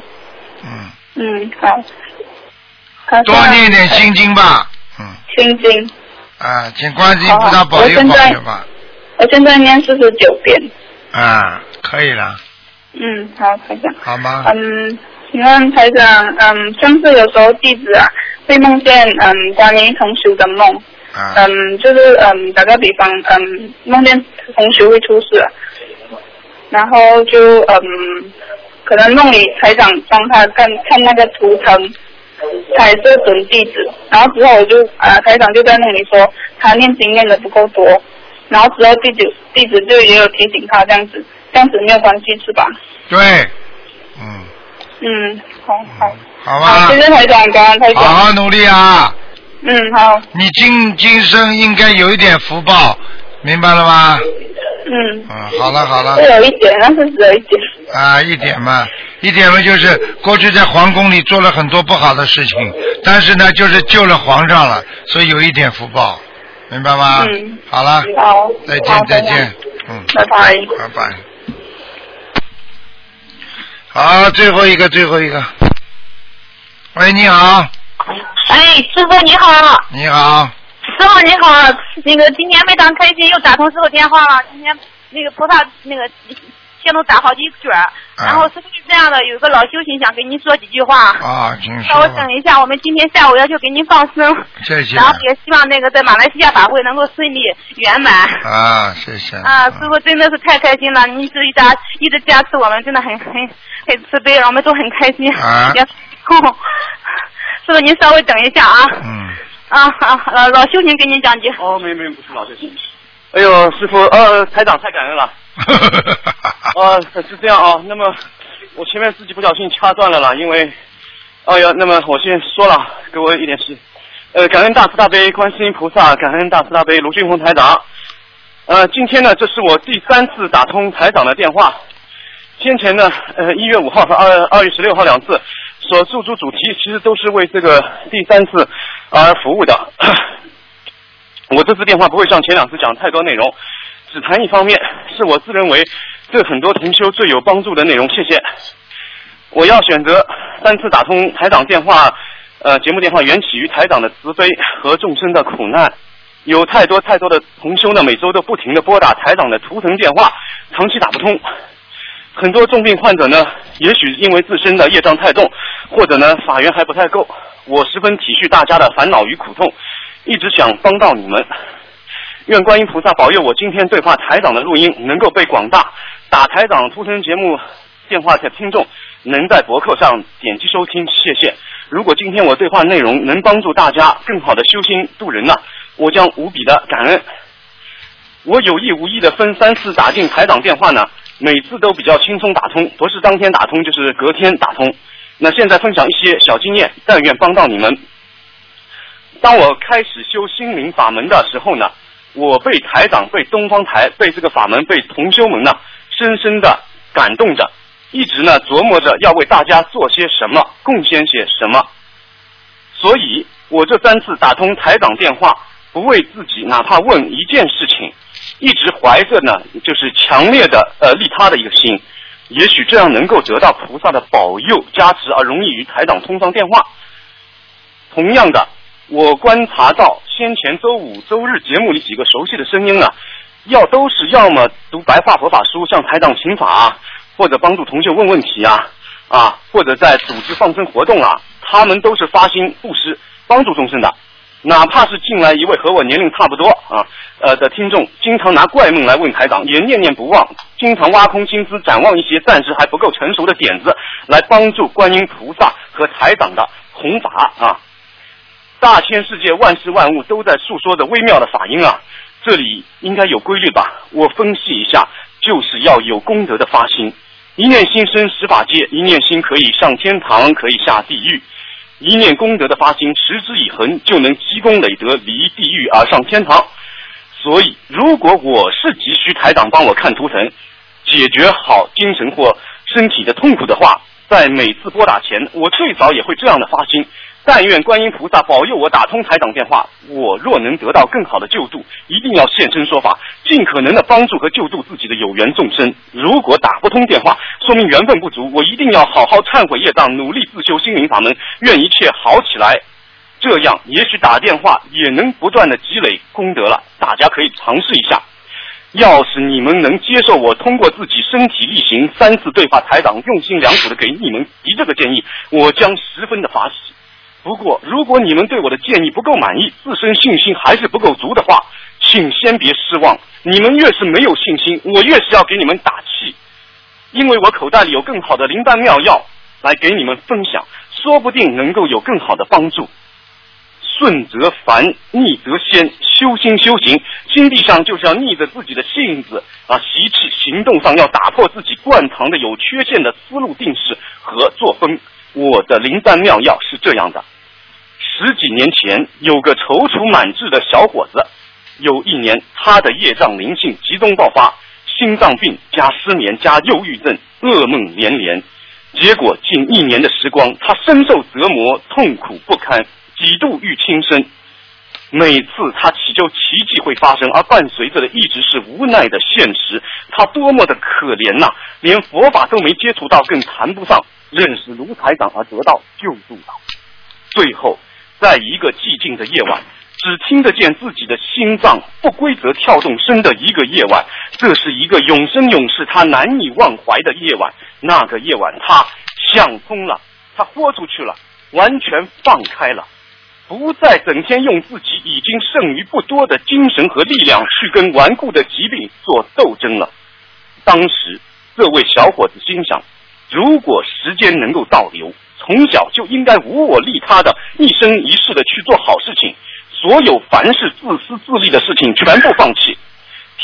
好。 多念点心经吧。 心经。 请观世音菩萨保佑吧。 我现在念49遍。 可以了。 好，台长。 好吗？ 请问台长，像是有时候弟子会梦见关于同修的梦。就是打个比方，梦见同修会出事。然后就可能梦里台长帮他看那个图腾，他也是准弟子，然后之后我就台长就在梦里说他念经念的不够多，然后之后弟子就也有提醒他这样子没有关系是吧？ 对。好吧。 谢谢台长，感恩台长。 好好努力啊。 好。 你今生应该有一点福报，明白了吗？好了。 是有一点，但是只有一点。 一点嘛，就是过去在皇宫里做了很多不好的事情，但是呢，就是救了皇上了，所以有一点福报，明白吗？好了。 好。 再见。 拜拜。 拜拜。好，最后一个。喂，你好。 师傅你好。 你好。 师傅你好，那个今天非常开心，又打通师傅电话了。今天那个菩萨那个线都打好几卷，然后师傅是这样的，有一个老修行想跟您说几句话。 请说。 稍微等一下，我们今天下午要求给您放生。 谢谢。 然后也希望那个在马来西亚法会能够顺利圆满。 谢谢。 师傅真的是太开心了，您一直加持我们，真的很慈悲，我们都很开心。师傅您稍微等一下啊。老修行给您讲解。 没，不是老修行。 哎呦，师傅，台长太感恩了。是这样啊。那么我前面自己不小心掐断了啦，因为，哎呀，那么我先说了，给我一点事。感恩大慈大悲观世音菩萨，感恩大慈大悲卢俊宏台长。今天呢，这是我第3次打通台长的电话。先前呢，1月5号和2月16号2次所诉诸主题，其实都是为这个第3次而服务的。我这次电话不会像前2次讲太多内容，只谈一方面，是我自认为对很多同修最有帮助的内容。谢谢。我要选择3次打通台长电话，节目电话缘起于台长的慈悲和众生的苦难。有太多的同修呢，每周都不停的拨打台长的图腾电话，长期打不通。很多重病患者呢，也许因为自身的业障太重，或者呢法缘还不太够。我十分体恤大家的烦恼与苦痛，一直想帮到你们。愿观音菩萨保佑我今天对话台长的录音能够被广大打台长图腾节目电话的听众能在博客上点击收听，谢谢。如果今天我对话内容能帮助大家更好的修心度人呢，我将无比的感恩。我有意无意的分3次打进台长电话呢，每次都比较轻松打通，不是当天打通就是隔天打通。那现在分享一些小经验，但愿帮到你们。当我开始修心灵法门的时候呢，我被台长、被东方台、被这个法门、被同修们呢，深深的感动着，一直呢琢磨着要为大家做些什么，贡献些什么。所以我这3次打通台长电话，不为自己哪怕问一件事情，一直怀着呢就是强烈的利他的一个心，也许这样能够得到菩萨的保佑加持，而容易与台长通上电话。同样的，我观察到先前周5、周日节目里几个熟悉的声音呢，都是要么读白话佛法书向台长请法啊，或者帮助同修问问题啊，或者在组织放生活动啊，他们都是发心布施帮助众生的。哪怕是进来一位和我年龄差不多的听众，经常拿怪梦来问台长，也念念不忘，经常挖空心思展望一些暂时还不够成熟的点子，来帮助观音菩萨和台长的弘法啊。大千世界万事万物都在诉说着微妙的法音啊，这里应该有规律吧？我分析一下，就是要有功德的发心，一念心生十法界，一念心可以上天堂，可以下地狱。一念功德的发心，持之以恒，就能积功累德，离地狱而上天堂。所以，如果我是急需台长帮我看图腾，解决好精神或身体的痛苦的话，在每次拨打前，我最早也会这样的发心。但愿观音菩萨保佑我打通台长电话，我若能得到更好的救度，一定要现身说法，尽可能的帮助和救度自己的有缘众生。如果打不通电话，说明缘分不足，我一定要好好忏悔业障，努力自修心灵法门，愿一切好起来。这样也许打电话也能不断的积累功德了，大家可以尝试一下。要是你们能接受我通过自己身体力行3次对话台长，用心良苦的给你们提这个建议，我将十分的发喜。不过如果你们对我的建议不够满意，自身信心还是不够足的话，请先别失望。你们越是没有信心，我越是要给你们打气，因为我口袋里有更好的灵丹妙药来给你们分享，说不定能够有更好的帮助。顺则凡，逆则仙，修心修行，心地上就是要逆着自己的性子习气，行动上要打破自己惯常的有缺陷的思路定式和作风。我的灵丹妙药是这样的：10几年前，有个踌躇满志的小伙子，有一年他的业障灵性集中爆发，心脏病加失眠加忧郁症，噩梦连连。结果近1年的时光，他深受折磨，痛苦不堪，几度欲轻生。每次他祈求奇迹会发生，而伴随着的一直是无奈的现实。他多么的可怜呐，连佛法都没接触到，更谈不上认识卢台长而得到救助了。最后在一个寂静的夜晚，只听得见自己的心脏不规则跳动声的一个夜晚，这是一个永生永世他难以忘怀的夜晚。那个夜晚他想通了，他豁出去了，完全放开了，不再整天用自己已经剩余不多的精神和力量去跟顽固的疾病做斗争了。当时这位小伙子心想，如果时间能够倒流，从小就应该无我利他的一生一世的去做好事情，所有凡是自私自利的事情全部放弃。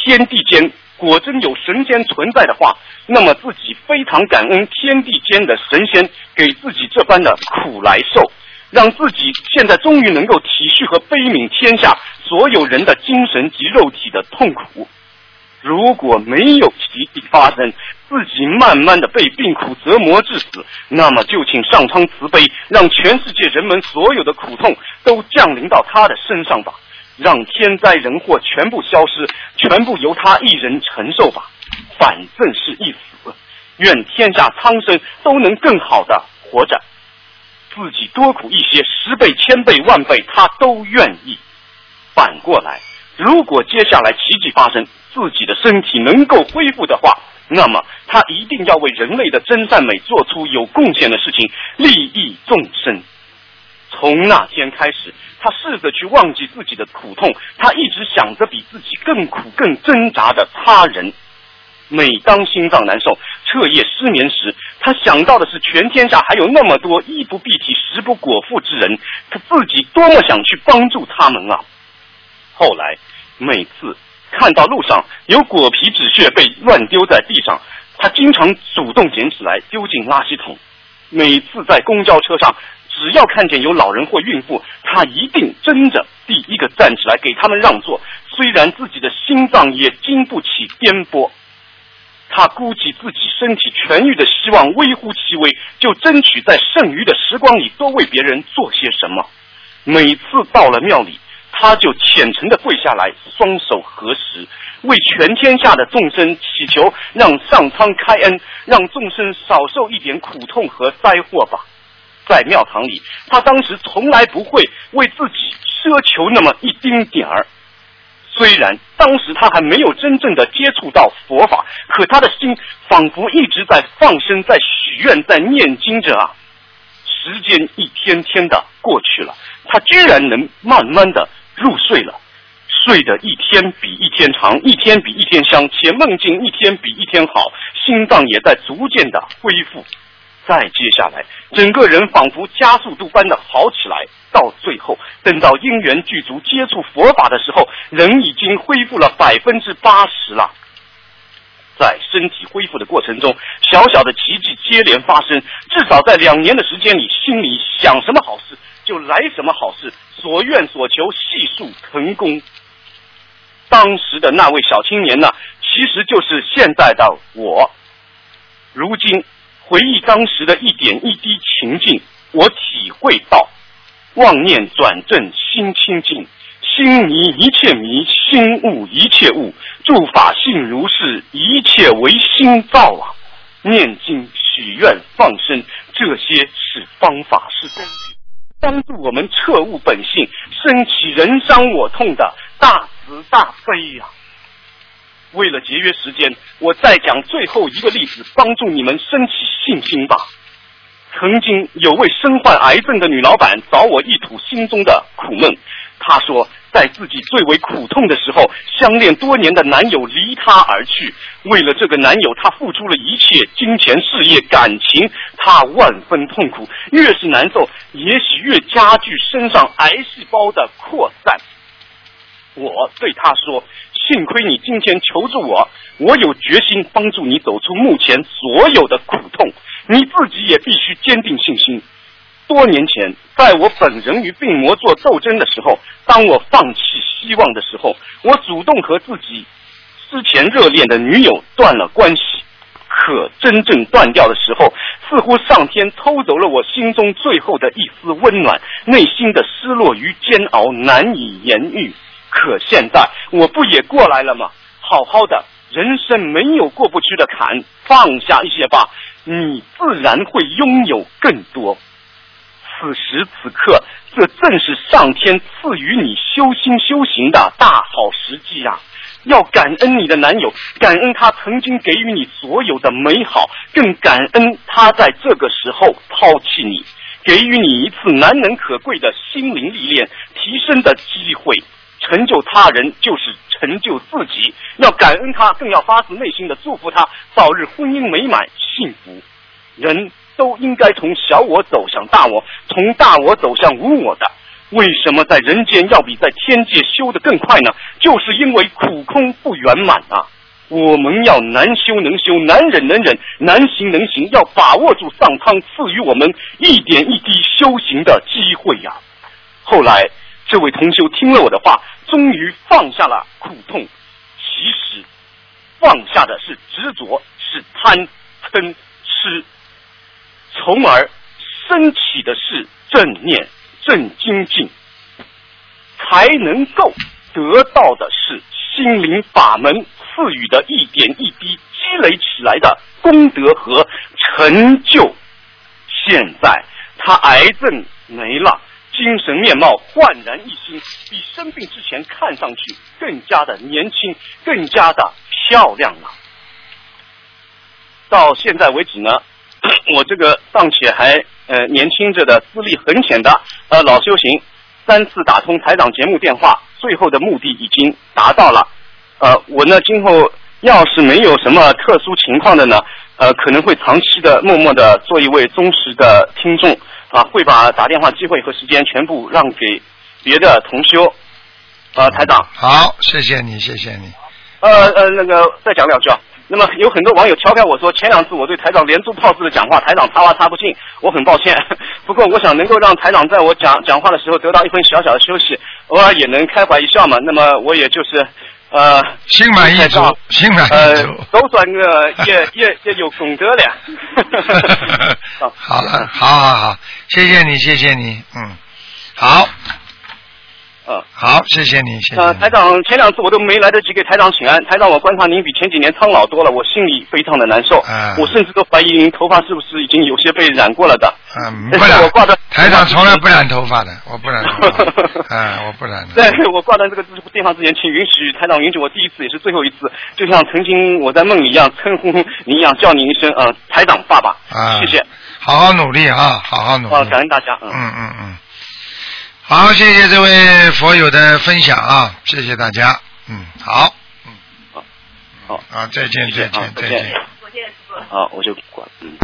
天地间果真有神仙存在的话，那么自己非常感恩天地间的神仙给自己这般的苦来受，让自己现在终于能够体恤和悲悯天下所有人的精神及肉体的痛苦。如果没有奇迹发生，自己慢慢的被病苦折磨致死，那么就请上苍慈悲，让全世界人们所有的苦痛都降临到他的身上吧，让天灾人祸全部消失，全部由他一人承受吧，反正是一死，愿天下苍生都能更好的活着，自己多苦一些，10倍、1000倍、10000倍，他都愿意。反过来，如果接下来奇迹发生，自己的身体能够恢复的话，那么他一定要为人类的真善美做出有贡献的事情，利益众生。从那天开始，他试着去忘记自己的苦痛，他一直想着比自己更苦更挣扎的他人。每当心脏难受、彻夜失眠时，他想到的是全天下还有那么多衣不蔽体、食不果腹之人，他自己多么想去帮助他们啊！后来每次看到路上有果皮纸屑被乱丢在地上，他经常主动捡起来丢进垃圾桶。每次在公交车上，只要看见有老人或孕妇，他一定争着第一个站起来给他们让座，虽然自己的心脏也经不起颠簸。他估计自己身体痊愈的希望微乎其微，就争取在剩余的时光里多为别人做些什么。每次到了庙里，他就虔诚地跪下来，双手合十，为全天下的众生祈求，让上苍开恩，让众生少受一点苦痛和灾祸吧。在庙堂里，他当时从来不会为自己奢求那么一丁点儿。虽然当时他还没有真正的接触到佛法，可他的心仿佛一直在放生，在许愿，在念经着啊。时间一天天的过去了，他居然能慢慢的入睡了，睡得一天比一天长，一天比一天香，且梦境一天比一天好，心脏也在逐渐的恢复。再接下来，整个人仿佛加速度般的好起来，到最后等到因缘具足接触佛法的时候，人已经恢复了80%了。在身体恢复的过程中，小小的奇迹接连发生，至少在2年的时间里，心里想什么好事就来什么好事，所愿所求悉数成功。当时的那位小青年呢，其实就是现在的我。如今回忆当时的一点一滴情境，我体会到妄念转正心清净，心迷一切迷，心悟一切悟，诸法性如是，一切为心造啊！念经许愿放生，这些是方法，是工具，帮助我们彻悟本性，升起人伤我痛的大慈大悲呀！为了节约时间，我再讲最后一个例子，帮助你们升起信心吧。曾经有位身患癌症的女老板找我一吐心中的苦闷，她说在自己最为苦痛的时候，相恋多年的男友离她而去，为了这个男友她付出了一切，金钱、事业、感情，她万分痛苦，越是难受，也许越加剧身上癌细胞的扩散。我对她说，幸亏你今天求助我，我有决心帮助你走出目前所有的苦痛，你自己也必须坚定信心。多年前，在我本人与病魔做斗争的时候，当我放弃希望的时候，我主动和自己之前热恋的女友断了关系。可真正断掉的时候，似乎上天偷走了我心中最后的一丝温暖，内心的失落与煎熬难以言喻。可现在我不也过来了吗？好好的，人生没有过不去的坎，放下一些吧，你自然会拥有更多。此时此刻，这正是上天赐予你修心修行的大好时机啊！要感恩你的男友，感恩他曾经给予你所有的美好，更感恩他在这个时候抛弃你，给予你一次难能可贵的心灵历练、提升的机会。成就他人就是成就自己，要感恩他，更要发自内心的祝福他早日婚姻美满幸福。人都应该从小我走向大我，从大我走向无我的。 为什么在人间要比在天界修得更快呢？就是因为苦空不圆满啊！我们要难修能修，难忍能忍，难行能行，要把握住上苍赐予我们一点一滴修行的机会呀。后来这位同修听了我的话，终于放下了苦痛。其实放下的是执着，是贪嗔痴，从而升起的是正念正精进，才能够得到的是心灵法门赐予的一点一滴积累起来的功德和成就。现在他癌症没了，精神面貌焕然一新，比生病之前看上去更加的年轻，更加的漂亮了。到现在为止呢，我这个尚且还年轻着的资历很浅的老修行，3次打通台长节目电话，最后的目的已经达到了。我呢今后要是没有什么特殊情况的呢，可能会长期的默默的做一位忠实的听众啊，会把打电话机会和时间全部让给别的同修。台长， 好，谢谢你，谢谢你。 那个再讲2句啊。那么有很多网友调侃我说，前2次我对台长连珠炮似的讲话，台长插话插不进，我很抱歉。不过我想能够让台长在我讲话的时候得到一分小小的休息，偶尔也能开怀一笑嘛。那么我也就是心满意足，心满意足， 都算个也有功德了。 好了，好，谢谢你，谢谢你，好。好，谢谢你，谢谢你。 台长，前2次我都没来得及给台长请安。台长，我观察您比前几年苍老多了，我心里非常的难受。我甚至都怀疑您头发是不是已经有些被染过了的。 不染，我挂的台长从来不染头发的，我不染头发。我不染的。 在我挂断这个电话之前，请允许台长允许我第一次也是最后一次，就像曾经我在梦里一样称呼您一样，叫您一声台长爸爸。谢谢。 好好努力啊，好好努力。 感恩大家。 好，谢谢这位佛友的分享啊，谢谢大家。好， 好， 再见，再见，再见。 好，我就关。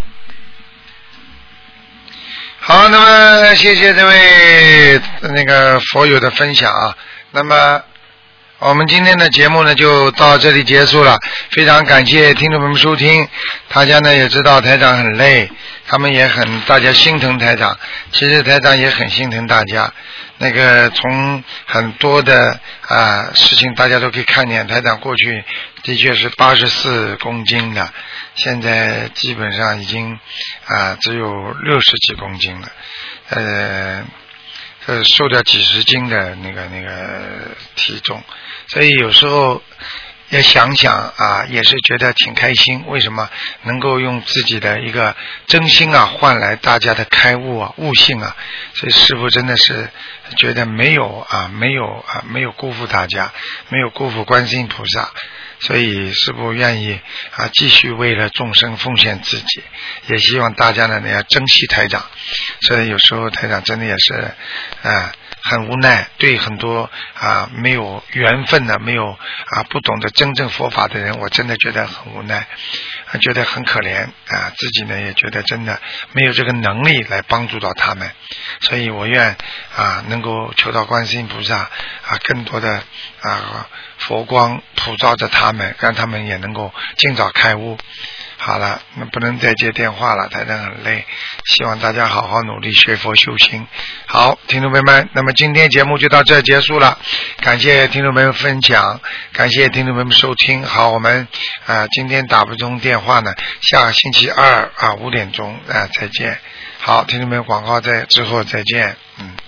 好，那么谢谢这位那个佛友的分享啊。那么我们今天的节目呢就到这里结束了，非常感谢听众朋友们收听。大家呢也知道台长很累，他们也大家心疼台长，其实台长也很心疼大家。那个从很多的事情大家都可以看见，台长过去的确是84公斤的，现在基本上已经只有60几公斤了，瘦掉几十斤的那个体重，所以有时候也想想也是觉得挺开心。为什么能够用自己的一个真心换来大家的开悟悟性所以师父真的是觉得没有辜负大家，没有辜负观世音菩萨，所以师父愿意继续为了众生奉献自己，也希望大家呢要珍惜台长。所以有时候台长真的也是很无奈，对很多没有缘分的，没有不懂得真正佛法的人，我真的觉得很无奈，觉得很可怜自己呢也觉得真的没有这个能力来帮助到他们。所以我愿能够求到观世音菩萨更多的佛光普照着他们，让他们也能够尽早开悟。好了，那不能再接电话了，台长很累，希望大家好好努力学佛修心。好，听众朋友们，那么今天节目就到这结束了，感谢听众朋友们分享，感谢听众朋友们收听。好，我们今天打不通电话呢，下个星期2 5点钟再见。好，听众朋友，广告之后再见。